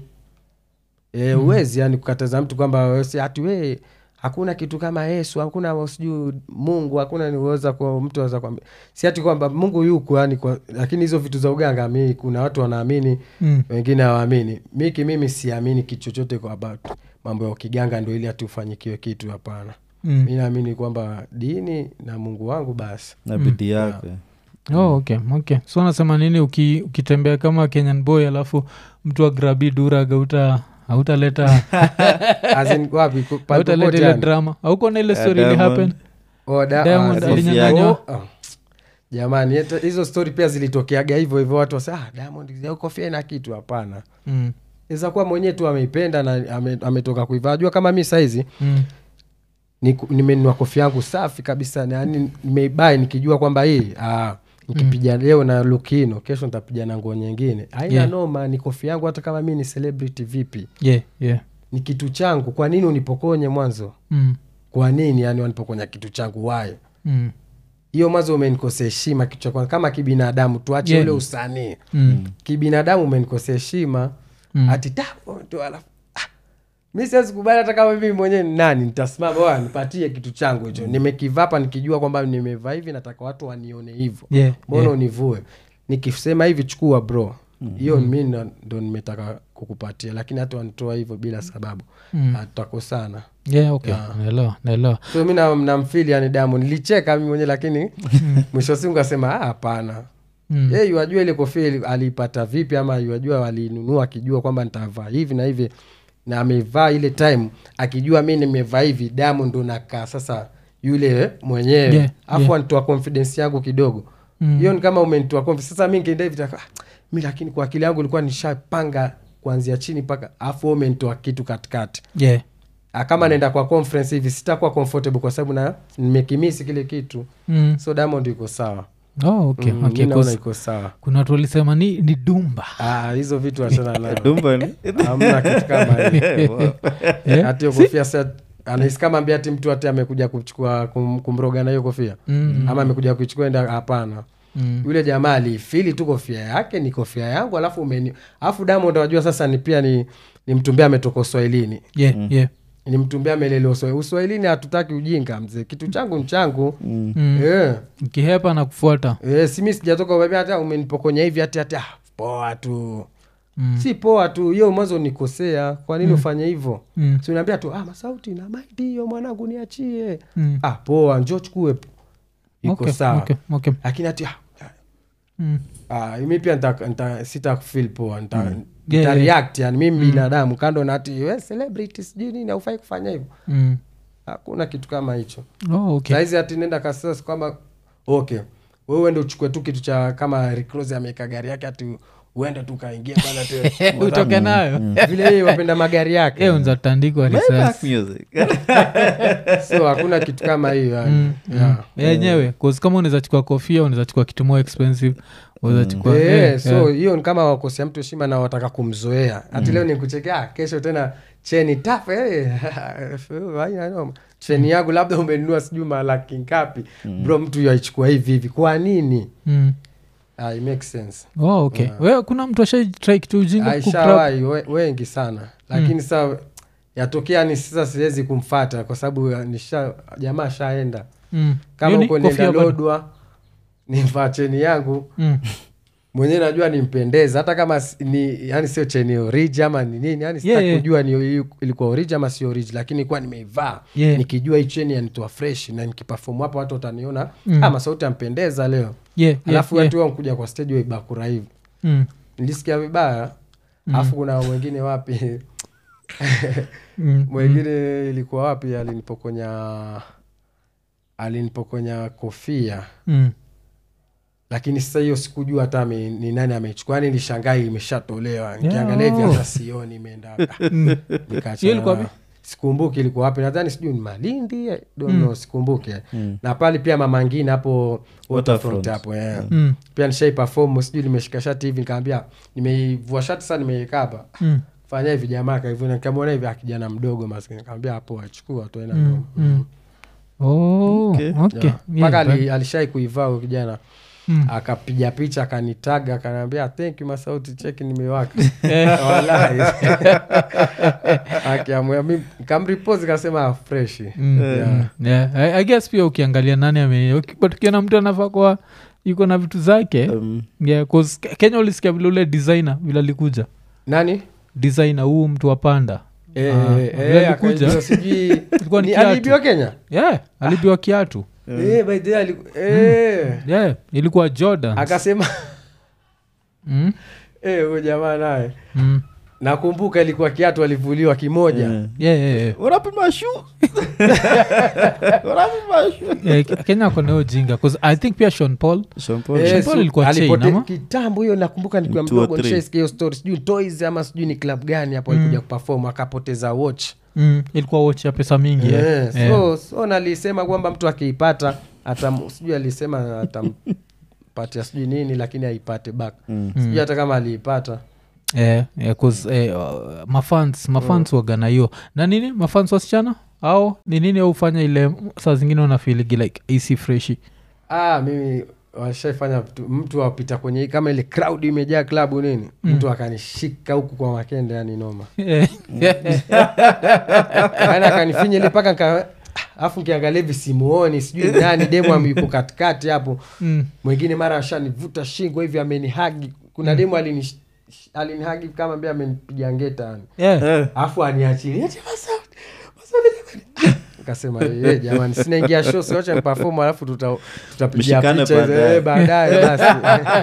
Huwezi yani kukataza mtu kwamba wewe ati wewe hakuna kitu kama Yesu, hakuna sijui Mungu, hakuna niweza kwa mtu anaweza kwambia. Si ati kwamba Mungu yuko yani lakini hizo vitu za uganga mimi kuna watu wanaamini, wengine hawaamini. Mimi siamini kitu chochote kwa about mambo ya kiganga ndio ili atufanyikiwe kitu, hapana. Mimi naamini kwamba dini na Mungu wangu basi na bidii yake. Okay. So unasema nini ukitembea kama Kenyan boy alafu mtu agrabi dura hautaleta azin wapi hautaleta ile drama hauko na ile story ile happen Diamond alinyang'anywa. Jamani hizo story pia zilitokeaga hivyo watu wasema Diamond yuko kofia na kitu, hapana. Inaweza kuwa mwenyewe tu ameipenda na ametoka kuivaa. Jua kama mimi saizi nimenunua kofia yangu safi kabisa, yani nimeibai nikijua kwamba hii nikipiga leo na Lukino kesho nitapiga na nguo nyingine. Haina noma, ni kofia yangu hata kama mimi ni celebrity vipi. Ni kitu changu, kwa nini unipokonye mwanzo? Kwa nini yani wanipokonya kitu changu wae? Hiyo mwanzo umenikosea heshima kitu chako kama kibinadamu, tuache ule usanii. Kibinadamu umenikosea heshima. Ati tu alafu mimi siwezi kubali hata kama mimi mwenyewe nani nitasimama nipatie kitu changu hicho. Nimekivaa hapa nikijua kwamba nimevaa hivi, nataka watu wanione hivyo. Mbona univue? Nikisema hivi chukua bro. Hiyo mimi ndo nimetaka kukupatia, lakini hata wanitoa hivyo bila sababu tutakosana. Naelewa. So mimi namfeel yani Diamond nilicheka mimi mwenyewe, lakini mwisho siku ngasema hapana. Yajua ile kofia alipata vipi, ama yajua alinunua akijua kwamba nitavaa hivi na hivi, na amevaa ile time akijua mimi nimevaa hivi. Diamond ndo nakaa sasa yule mwenyewe afu anitoa confidence yangu kidogo. Hiyo ni kama umenitoa confidence. Sasa mimi ngeenda hivi mimi, lakini kwa akili yangu ilikuwa nishapanga kuanzia chini paka afu umenitoa kitu katikati. Kama naenda kwa conference hivi sitakuwa comfortable kwa sababu na nimekimisi kile kitu. So Diamond yuko sawa. Okay. Naona iko sawa. Kuna watu walisema ni dumba. Hizo vitu achana nayo. Dumba ni? Hamna kitu kama hiyo. Hata kofia sasa anahisi kama ambia ati mtu ati amekuja kuchukua kumroga na hiyo kofia. Ama amekuja kuchukua enda, hapana. Yule jamaa alifili tu kofia yake ni kofia yangu, alafu Diamond anajua sasa ni pia ni mtumbea ametoka Uswahilini. Ni mtumbea amelelewa Uswahilini, hatutaki ujinga mzee. Kitu changu ni changu. Kihepa na kufuata. Si mimi sijatoka wewe hata umenipokonya hivi hata poa tu. Si poa tu, hiyo mwanzo nikosea. Kwa nini ufanye hivyo? Si uniambia tu Masauti na Maidi hiyo mwanangu niachie. Poa njoo chukue. Iko sawa. Lakini ati mimi pia sita feel poa, nita react yani mimi binadamu kando na ati wewe celebrity sijui nini haufai kufanya hivyo. Hakuna kitu kama hicho. Saizi ati nenda kasasa kwamba wewe ndio uchukue tu kitu cha kama Rick Ross ameka gari yake ati uende tu kaingia bana tu utoke nayo vile yeye wapenda magari yake unza tandiko risasi. So hakuna kitu kama hiyo yani. Yenyewe cause kama unaweza chukua kofia unaweza chukua kitu more expensive, unaweza chukua so hiyo ni kama wakosea mtu heshima na wataka kumzoea. Hata leo nikuchekea kesho tena cheni tafe cheni yangu labda umenunua sijui malaki ngapi bro, mtu yaichukua hivi kwa nini? It makes sense. Okay. Wewe kuna mtu ashai kitu ujinga kugrab? Wengi sana. Lakini sasa yatokea ni sasa siwezi kumfuata kwa sababu jamaa shaenda. Kama uko nenda lodwa nivaa cheni yangu. Mwenyewe najua nimpendeza hata kama ni yani sio cheni origi ama ni nini, yani sitaki kujua ni ilikuwa origi ama sio origi, lakini kwa nimeivaa nikijua hii cheni yanitoa fresh na nikiperform hapo watu wataniona ama sauti yampendeza leo. Alafu watu wao kuja kwa stage wa Bakura hivi. Nilisikia vibaya. Alafu kuna wengine wapi? Mwingine ilikuwa wapi alinipokonya kofia. Lakini sasa hiyo sikujua hata ni nani amechukua. Yaani nilishangaa imeshatolewa. Nikiangalia hivi hata sioni imeenda. Nikaacha. Sikumbuki ilikuwa wapi. Nadhani sijui ni Malindi, don't know, sikumbuki. Na pale pia mama ngine hapo Waterfront hapo. Pia nishai perform, sijui nimeshika shati hivi nikamwambia nimeivua shati sasa nimeweka hapa. Fanya hivi jamaa kaivuna, nikamwona hivi kijana mdogo maskini, nikamwambia hapo achukua tuenda ndo. Okay. Paka alishai kuivaa kijana. Akapiga picha akanitaga akaniambia thank you Masauti, check nimewaka. Wallahi. Akiamua mimi kamrepose kasema fresh. I guess pia ukiangalia nani but kiona mtu anafaa kwa yuko na vitu zake. Cause Kenya ulisikia vile ule designer vile alikuja. Nani? Designer huu mtu wa Panda. Alikuja sijui ni alibiwa Kenya. Alibiwa kiatu. By the ilikuwa Jordan. Akasema huyo jamaa naye. Nakumbuka ilikuwa kiatu alivuliwa kimoja. Unapima shoe. Kenya kuna ujinga because I think pia Sean Paul ilikuwa China. Kitambo hiyo nakumbuka nikiwa mdogo nishasikia hiyo story. Sijui Toys ama sijui ni club gani hapo alikuja kuperform akapoteza watch. Ilikuwa watch ya pesa mingi. So nalisema kwamba mtu akiipata sijui alisema atampatia sijui nini lakini haipate back. Sijui hata kama aliipata. Cause mafans wagana hiyo na nini mafans wasichana au ni nini au ufanya ile saa zingine unafeel like easy freshi. Mimi washaifanya mtu wapita kwenye kama ile crowd imejaa klabu nini mtu akanishika huku kwa makende yani noma. Ana akanifinya ile paka afu nikiangalia hivi simuoni sijui nani demo yuko katikati hapo. Mwingine mara ashanivuta shingo hivi amenihagi. Kuna demo alinihagi kama mbia amenipiga ngeta yani. Afu aniachilia Masauti. Akasema jamani sinaingia show sio acha perform alafu tutapiga picha baadaye basi.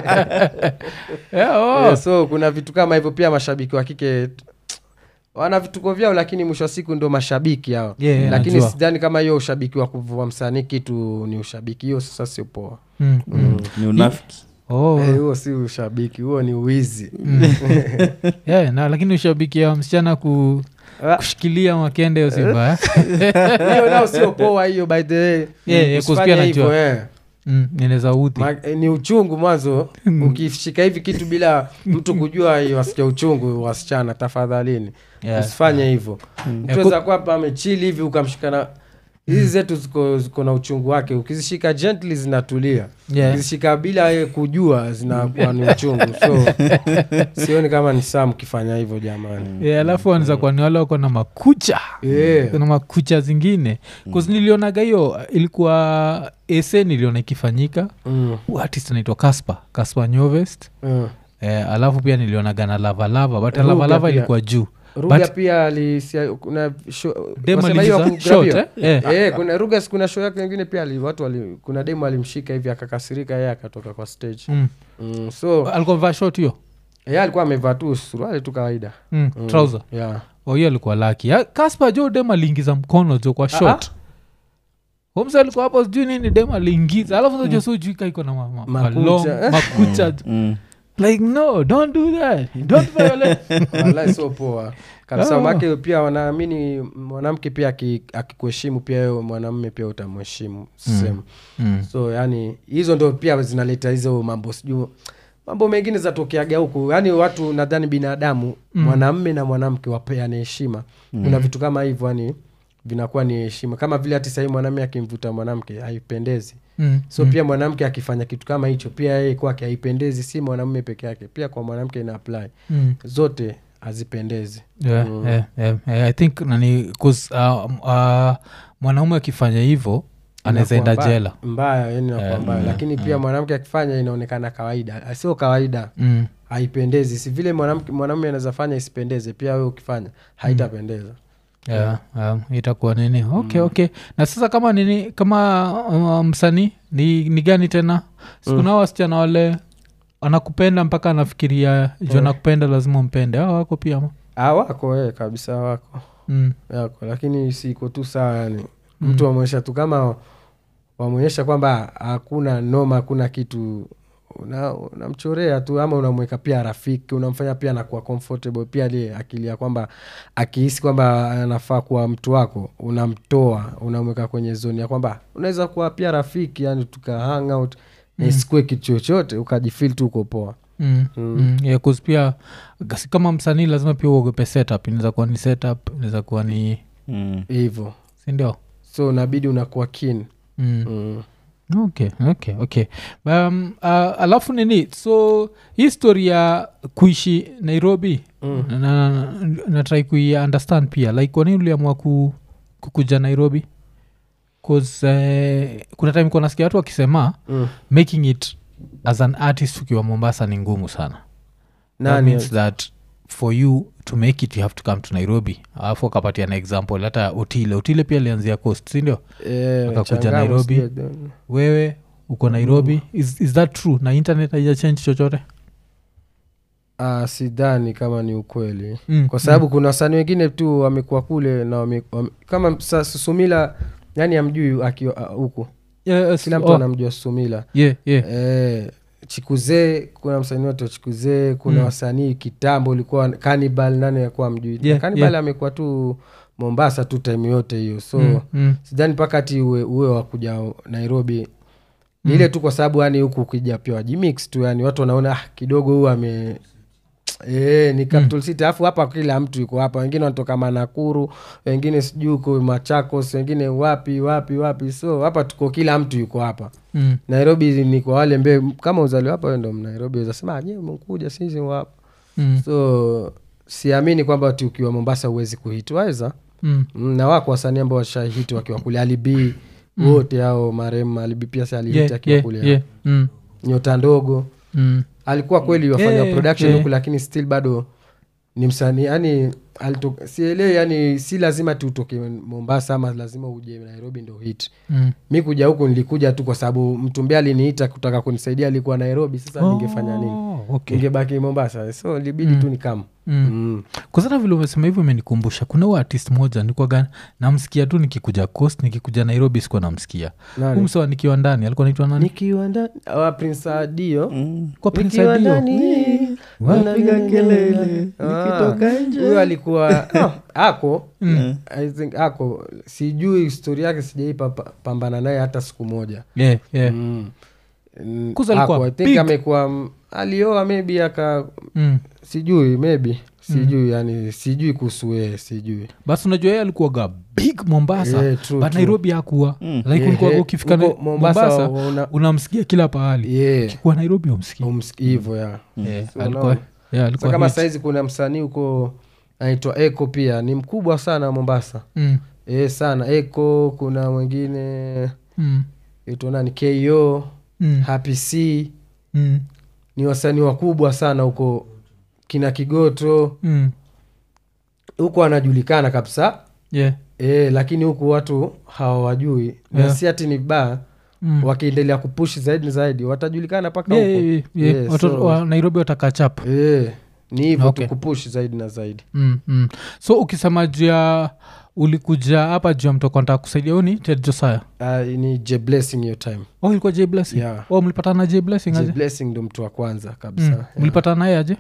So kuna vitu kama hivyo pia mashabiki wa kike wana vituko vyao lakini mwisho wa siku ndo mashabiki hao. Lakini sidhani kama hiyo ushabiki wa kuvua msanii kitu ni ushabiki, hiyo sasa sio poa. Ni unafiki. Huo si ushabiki, huo ni uwizi. Na lakini ushabiki ya msichana kushikilia makende hiyo si mbaya. Hiyo nao sio poa hiyo by the way. Kusikia najua. Ninaweza udhi. Ni uchungu mwanzo. Ukishika hivi kitu bila mtu kujua wasikia uchungu wasichana tafadhalini. Usifanye hivyo. Tuweza kwa hapa amechili hivi ukamshikana. Hizi zetu ziko na uchungu wake. Ukizishika gently zinatulia. Ukizishika bila kujua zinakuwa ni uchungu. So sioni kama ni sawa mkifanya hivyo jamani. Alafu anza kwa ni wale wako na makucha. Kuna makucha zingine. Cause nilionaga hiyo ilikuwa niliona ikifanyika. Artist anaitwa Casper Nyovest. Alafu pia nilionaga na Lava but Lava ilikuwa juu. Ruga pia kuna demo shot kuna Ruga kuna show yake nyingine pia kuna demo alimshika hivi akakasirika yeye akatoka kwa stage. So alikuwa vaa short hiyo. Alikuwa amevaa tu suruali tu kawaida. Trouser. Hiyo alikuwa lucky. Casper jo demo aliingiza mkono jo kwa short. Homsa alikuwa hapo sijui nini demo aliingiza. Alafu ndio sio juu iko na makucha. Like no, don't do that. Don't violate. Wallahi so poa. Kabisa make pia wanaamini mwanamke pia akikuheshimu pia wewe mwanamume pia utamheshimu. So yani hizo ndio pia zinaleta hizo mambo sijui mambo mengine zatokeaga huku. Yani watu nadhani binadamu mwanamume na mwanamke wapeane heshima. Kuna vitu kama hivyo yani vinakuwa ni heshima. Kama vile hata sasa mwanamume akimvuta mwanamke haipendezi. So pia mwanamke akifanya kitu kama hicho pia yeye kwake haipendezi, si mwanamume peke yake, pia kwa mwanamke ina apply. Zote hazipendezi. I think nani cause mwanaume akifanya hivyo anaweza enda jela mbaya, yani inakuwa mbaya. Lakini pia mwanamke akifanya inaonekana kawaida, sio kawaida. Haipendezi. Si vile mwanamume anaweza fanya isipendeze, pia wewe ukifanya haitapendeza. Itakuwa nini? Okay. Na sasa kama nini, kama msanii ni gani tena? Kuna wasichana wale anakupenda mpaka anafikiria juu anakupenda lazima umpende. Wako pia wako kabisa wako. Yako, lakini siko tu sawa yani. Mtu amuonyesha tu, kama wamuonyesha kwamba hakuna noma, hakuna kitu, unamchorea tu, ama unamweka pia rafiki, unamfanya pia anakuwa comfortable pia ile akili ya kwamba akihisi kwamba anafaa kuwa mtu wako, unamtoa, unamweka kwenye zone ya kwamba unaweza kuwa pia rafiki, yani tuka hang out na isikue kitu chochote, ukajifeel tu uko poa. Yeah, cause pia kama msanii lazima pia uogope setup. Inaweza kuwa ni setup, inaweza kuwa ni hivyo, si ndio? So unabidi unakuwa keen. Okay. Alafu nini, so history ya kuishi Nairobi na try understand pia like kwa nini uliamua kukuja Nairobi? Cause kuna time kuna nasikia watu wakisema making it as an artist ukiwa Mombasa ni ngumu sana. That means that for you to make it you have to come to Nairobi. Alafu akapatia na example hata Otile pia alianzia coast, si ndio? Akakuja Nairobi. Wewe uko Nairobi. Is that true? Na internet haija change chochote? Sidhani kama ni ukweli. Kwa sababu kuna wasanii wengine tu wamekuwa kule na kama Susumila, yani amjui akiwa huko. Kila mtu anamjua Susumila. Chikuze, kuna msanii wote Chikuze, kuna wasanii kitambo ulikuwa Cannibal, nani yakuwa mjui. Cannibal amekuwa tu Mombasa tu time yote hiyo. So sidhani mpaka ati uwe wakuja Nairobi. Ni ile tu kwa sababu yani huku ukija pia wajimix tu, yani watu wanaona kidogo huyu ni capital city. Alafu hapa kila mtu yuko hapa, wengine wanatoka Nakuru, wengine sijui uko Machakos, wengine wapi. So hapa tuko, kila mtu yuko hapa. Nairobi ni kwa wale kama uzaliwa hapa ndo Nairobi unasema je, mkuja sisi hapa. So siamini kwamba ukiwa Mombasa uwezi kuhit. Waweza na wako wasanii ambao washahit wakiwa kule. Alibi wote hao marema, Alibi pia si alihit akiwa kule. Nyota Ndogo alikuwa kweli wafanya production huku, lakini still bado ni msanii. Yani sielewi, yani si lazima tu utoke Mombasa ama lazima uje Nairobi ndio hit. Mimi kuja huku nilikuja tu kwa sababu mtu mbele aliniita kutaka kunisaidia, alikuwa Nairobi. Sasa ningefanya nini? Ningebaki Mombasa. So ilibidi tu nikam. Kwa sababu vile umesema hivyo imenikumbusha kuna artist moja nilikuwa gani namsikia tu nikikuja coast, nikikuja Nairobi sikuwa namsikia. Umsawa nikiwa ndani alikuwa anaitwa nani? Nikiwa ndani Prince Adio. Kwa Prince Adio wanapiga kelele nikitoka nje. Huyo alikuwa ako I think ako, sijui historia yake, sijaipa pambana naye hata siku moja. Alikuwa I think amekuwa alioa maybe aka sijui maybe sijui yani sijui kuhusu yeye, sijui. Basi unajua yeye alikuwa big Mombasa, but Nairobi hakuwa. Like ulikuwa ukifika Mombasa unamsikia kila pahali. Kwa Nairobi umsikia hivyo alikuwa kama saizi kuna msanii huko anaitwa Eko, pia ni mkubwa sana Mombasa. Sana Eko. Kuna mwingine ito nani KO, Happy C. Ni wasanii wakubwa sana huko, kina Kigoto huko anajulikana kabisa. Lakini huku watu hawajui. Na si ati ni baa. Wakiendelea kupush zaidi watajulikana paka huko. Watu Nairobi watakachapa. Ni hivyo tu kupush zaidi na zaidi. So ukisema jia ulikuja hapa jia mtu kwa nataka kusaidia uni Ted Josiah? Ni J Blessing your time. Ilikuwa J Blessing? Mlipatana na J Blessing aje? J Blessing ndo mtu wa kwanza kabisa. Mlipatana naye aje?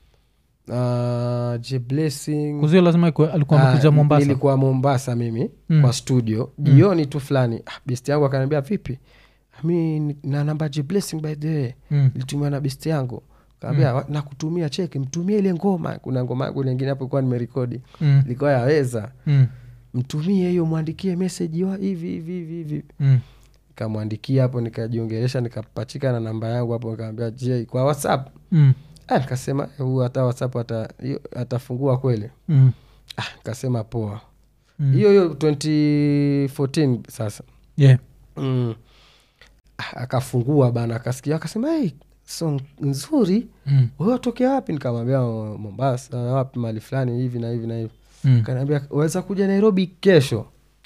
J Blessing kuzio lazima alikuwa amekuja Mombasa. Nilikuwa Mombasa mimi kwa studio jioni tu fulani. Best yangu akaniambia vipi, mimi na namba J Blessing by the way nilitumia na best yangu. Kaambia nakutumia cheki, mtumie ile ngoma. Kuna ngoma yangu nyingine hapo kwa nimerekodi ilikuwa yaweza. mtumie hiyo, muandikie message hivi. Nikamwandikia hapo, nikajiongelesha, nikapachika na namba yangu hapo, nikamwambia je kwa WhatsApp. Nikasema huyu hata WhatsApp atafungua kweli. Nikasema poa. Hiyo 2014 sasa. Akafungua bana, akasikia, akasema hey, song nzuri. Wewe utokea wapi? Nikamwambia Mombasa, wapi mahali fulani hivi na hivi na hivi. Akaniambia waweza kuja Nairobi kesho?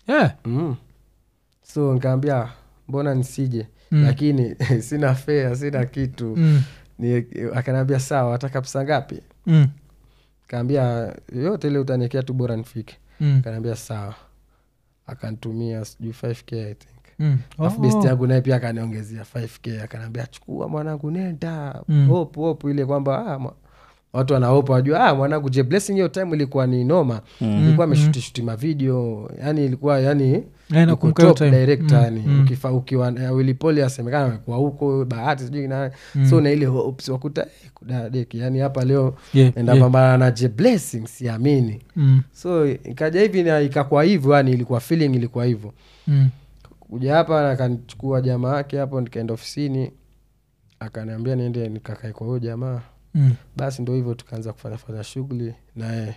So nikamwambia mbona nisije? Lakini sina fare, sina kitu. Akaniambia sawa, wataka pesa ngapi? Nikamwambia yote ile utaniwekea tu bora nifike. Akaniambia sawa. Akanitumia sijui 5k I think. Best yangu naye pia akaniongezea 5k, akaniambia chukua mwanangu nenda. Hope ile kwamba watu wanahopa wajua mwanangu Je Blessing hiyo time ilikuwa ni noma. Ilikuwa ameshuti ma video, yani ilikuwa yani top director yani. Ukiwa Willy Paul asemekana kwa huko Bahati sijui na so na ile hopes wakuta kudadeki yani hapa leo enda pambana na Je Blessing, siamini. So ikaja hivi na ikakuwa hivyo, yani ilikuwa feeling ilikuwa hivyo. Kuja hapa na akanichukua jamaa yake hapo, nikaenda ofisini, akaniambia niende nikakae kwa huyo jamaa. Basi ndio hivyo tukaanza kufanya shughuli naye.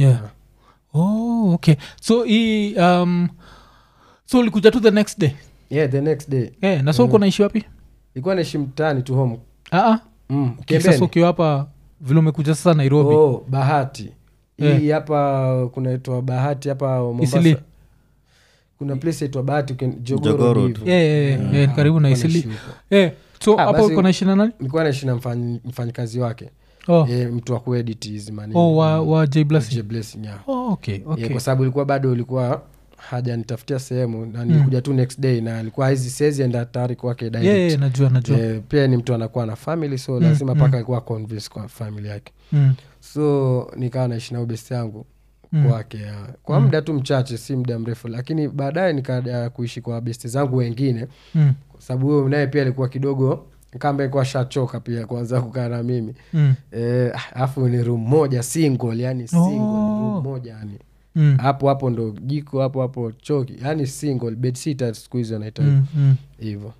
Okay. So so ulikuja tu the next day? The next day. Na so uko naishi wapi? Nilikuwa naishi mtaani tu home. Kisa sokio hapa vile umekuja sasa Nairobi. Bahati. Hii hapa kunaitwa Bahati hapa Mombasa. Isili. Kuna place inaitwa Bahati Jogoro hivi. Karibu na Isili. So hapo uko naishi na nani? Nilikuwa naishi na mfanyikazi wake. Mtu wa kuedit hizi manini. Wa Je Blessing. Je Blessing. Okay. Kwa sababu ilikuwa bado ilikuwa haja nitafutia sehemu na nilikuja tu next day na alikuwa hizi sezi enda tayari kwake direct. Najua. Pia ni mtu anakuwa na family, so lazima paka alikuwa convince kwa family yake. So nikawa naishi na best yangu kwake kwa muda tu mchache, si muda mrefu, lakini baadaye nikaja kuishi kwa best zangu wengine. Kwa sababu huyo naye pia alikuwa kidogo kama alikuwa shachoka pia kwanza kukaa na mimi. Afu ni room moja single, yani room moja yani. Hapo ndo jiko, hapo choki, yani single bed sitter siku hizo anaita hivyo.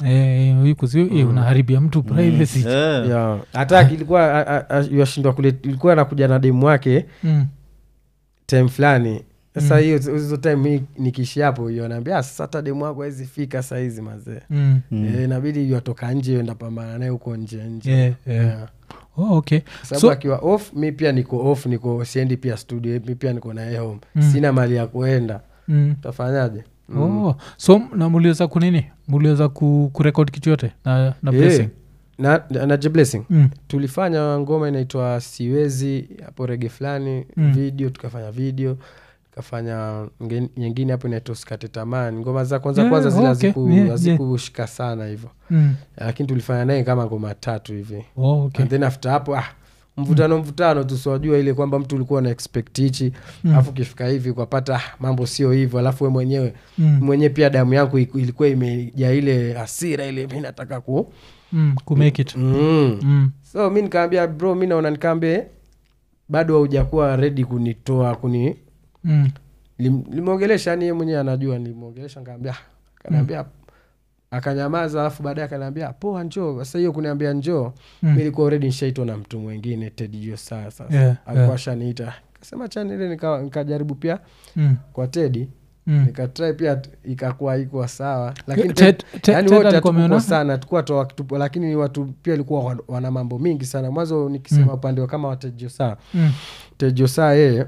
Unaharibia mtu privacy. Hata ilikuwa yashindwa kule, ilikuwa anakuja na demu wake time fulani. Sasa hizo time nikiishi hapo hiyo anaambia sasa hata demu wako hawezi fika saa hizi mazee. Inabidi yatoka nje enda pambana naye huko nje. Okay. Sababu akiwa off, mi pia niko off, niko siendi pia studio, mi pia niko na home. Sina mali ya kuenda. Utafanyaje? So na muliweza kunini? Muliweza kurecord kitu yote na Blessing? Na Je Blessing. Tulifanya ngoma inaitwa Siwezi hapo reggae fulani, video tukafanya video. Kafanya nyingine hapo inaitwa Usikate Tamaa. Ngoma za kwanza zile hazikushika sana hivyo. Lakini tulifanya naye kama ngoma 3 hivi. And then after hapo mvutano tusiwajua ile kwamba mtu ulikuwa na expect hichi, alafu kifika hivi ukapata mambo sio hivyo, alafu wewe mwenyewe pia damu yako ilikuwa imejaa ile hasira ile, mimi nataka ku make it. So mimi nikamwambia bro, mimi naona nikambe bado hujakuwa ready kunitoa limuongelesha ni yeye mwenyewe anajua, nimuongelesha nikamwambia akanyamaza, alafu baadaye akaniambia poa njoo. Sasa hiyo kuniambia njoo, mimi nilikuwa already nishaitwa na mtu mwingine Teddy Josa. Sasa alikuwa shaniita, akasema chani ile nikajaribu pia kwa Teddy. Nikatry pia ikakuwa iko sawa, lakini yani wote hatuko sana, tukua toa kitu, lakini watu pia walikuwa wana mambo mingi sana. Mwanzo nikisema upande kama wa Teddy Josa, Teddy Josa yeye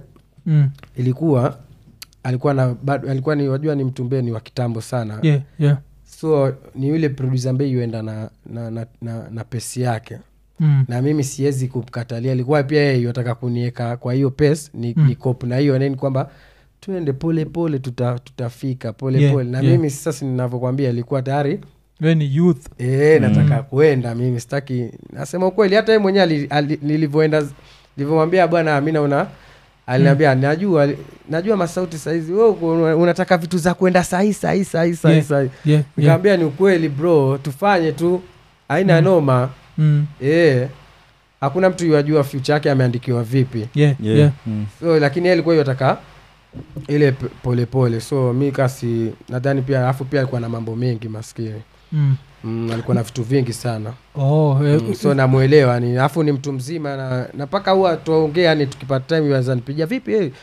alikuwa ni wajua ni mtumbeni wa kitambo sana. So ni yule producer ambaye yuenda na pesi yake. Na mimi siwezi kumkatalia, alikuwa pia yeye yataka kuniweka kwa hiyo pesi ni cop na hiyo nini kwamba tuende pole pole tutafika pole pole. Na mimi sasa ninavyokuambia ilikuwa tayari wewe ni youth. Nataka kuenda mimi, sitaki, nasema ukweli. Hata yeye mwenyewe nilivyomwambia bwana mimi naona, aliniambia najua masauti saizi wewe unataka vitu za kwenda sahi. Nikamwambia ni ukweli bro, tufanye tu, haina noma. Hakuna mtu yajua future yake ameandikiwa vipi. So lakini yeye alikuwa yataka ile polepole. So mi kasi nadhani pia alafu pia alikuwa na mambo mengi maskini. Alikuwa na vitu vingi sana. So namuelewa ni alafu ni mtu mzima na paka huwa tuongea yani tukipata time yaanza nipigia vipi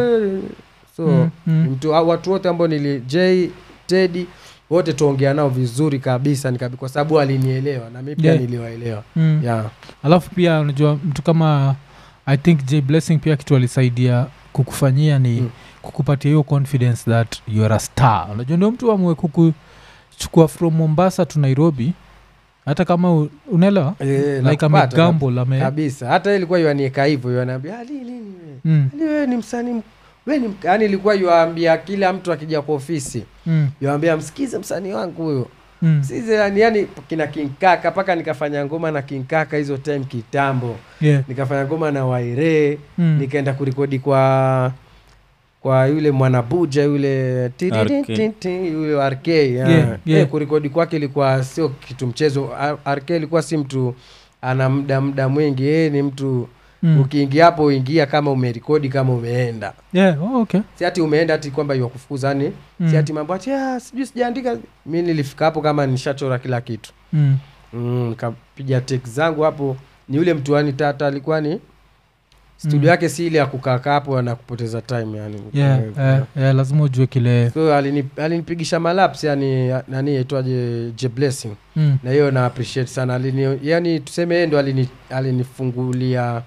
so mtu watu wote ambao nili J Teddy wote tuongea nao vizuri kabisa kwa sababu alinielewa na mimi pia niliwaelewa. Alafu pia unajua mtu kama I think J Blessing pia kitu alisaidia kukufanyia ni kukupatia hiyo confidence that you are a star. Unajua ndio mtu amwe kukuchukua from Mombasa to Nairobi hata kama unaelewa like amegamble kabisa. Hata ilikuwa yanieka hivyo yanaambia wewe ni msanii wewe yani ilikuwa yuambia kila mtu akija kwa ofisi yuambia msikize msanii wangu huyo. Sisi yani kina King Kaka paka nikafanya ngoma na King Kaka hizo time kitambo. Nikafanya ngoma na Waire, nikaenda kurekodi kwa yule Mwanabuja yule yule RK. Kurekodi kwake ilikuwa sio kitu mchezo. RK ilikuwa si mtu ana muda mwingi, ni mtu ukiingia hapo uingia kama umerekodi kama umeenda. Okay. Si ati umeenda ati kwamba yakufukuza ni si ati mambo ati sijui sijaandika. Mimi nilifika hapo kama nishachora kila kitu. Nikapiga take zangu hapo. Ni yule mtu ani tata alikuwa ni studio yake si ile ya kukaa hapo na kupoteza time yani. Lazima ujue kile. So alinipigisha malaps yani nani aitwaje J Blessing. Na hiyo na appreciate sana. Yani tuseme yeye ndo alinifungulia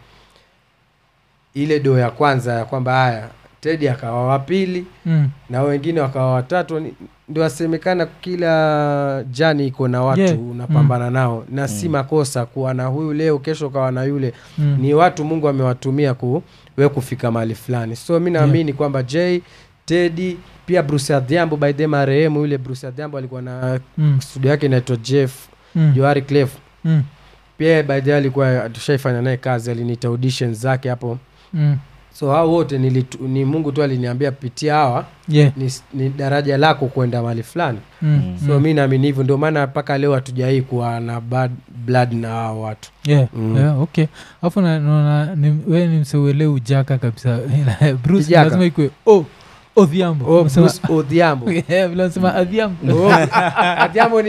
ile do ya kwanza ya kwamba haya Teddy akawa wa pili na wengine wakawa watatu. Ndio asemekana kila jani iko na watu unapambana nao na si makosa kuwa na huyu leo kesho kawa na yule. Ni watu Mungu amewatumia kufika mahali fulani. So mimi naamini kwamba J Teddy pia Bruce Adhiambo by the marehemu yule Bruce Adhiambo alikuwa na studio yake inaitwa Jeff Johari Clef. Pia by the alikuwa tushaifanya naye kazi, aliniita auditions zake hapo. So hao wote ni Mungu tu aliniambia pitia hawa ni daraja lako kwenda mahali fulani. So mimi naamini hivyo ndio maana paka leo hatujai kuwa na bad blood na hao watu. Okay. Alafu naona wewe ni msewele ujaka kabisa. Bruce lazima ikue Odhiambo. Bruce Odhiambo. Vile nasema Adhiambo. Adhiambo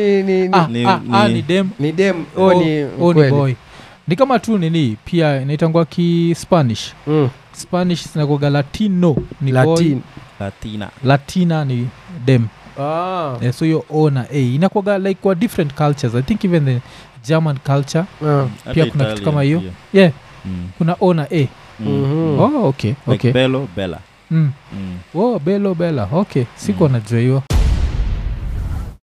ni dem. Ni dem. Ni boy. Ni kama tu nini pia inaitangwa Spanish. Spanish sinagoga Latino ni boy. Latina ni dem. So yo O na A inakuwa like kwa different cultures. I think even the German culture pia kuna kitu kama hiyo. Kuna O na A. Okay. Like Bello Bella. Bello Bella. Okay. Siko najua hiyo.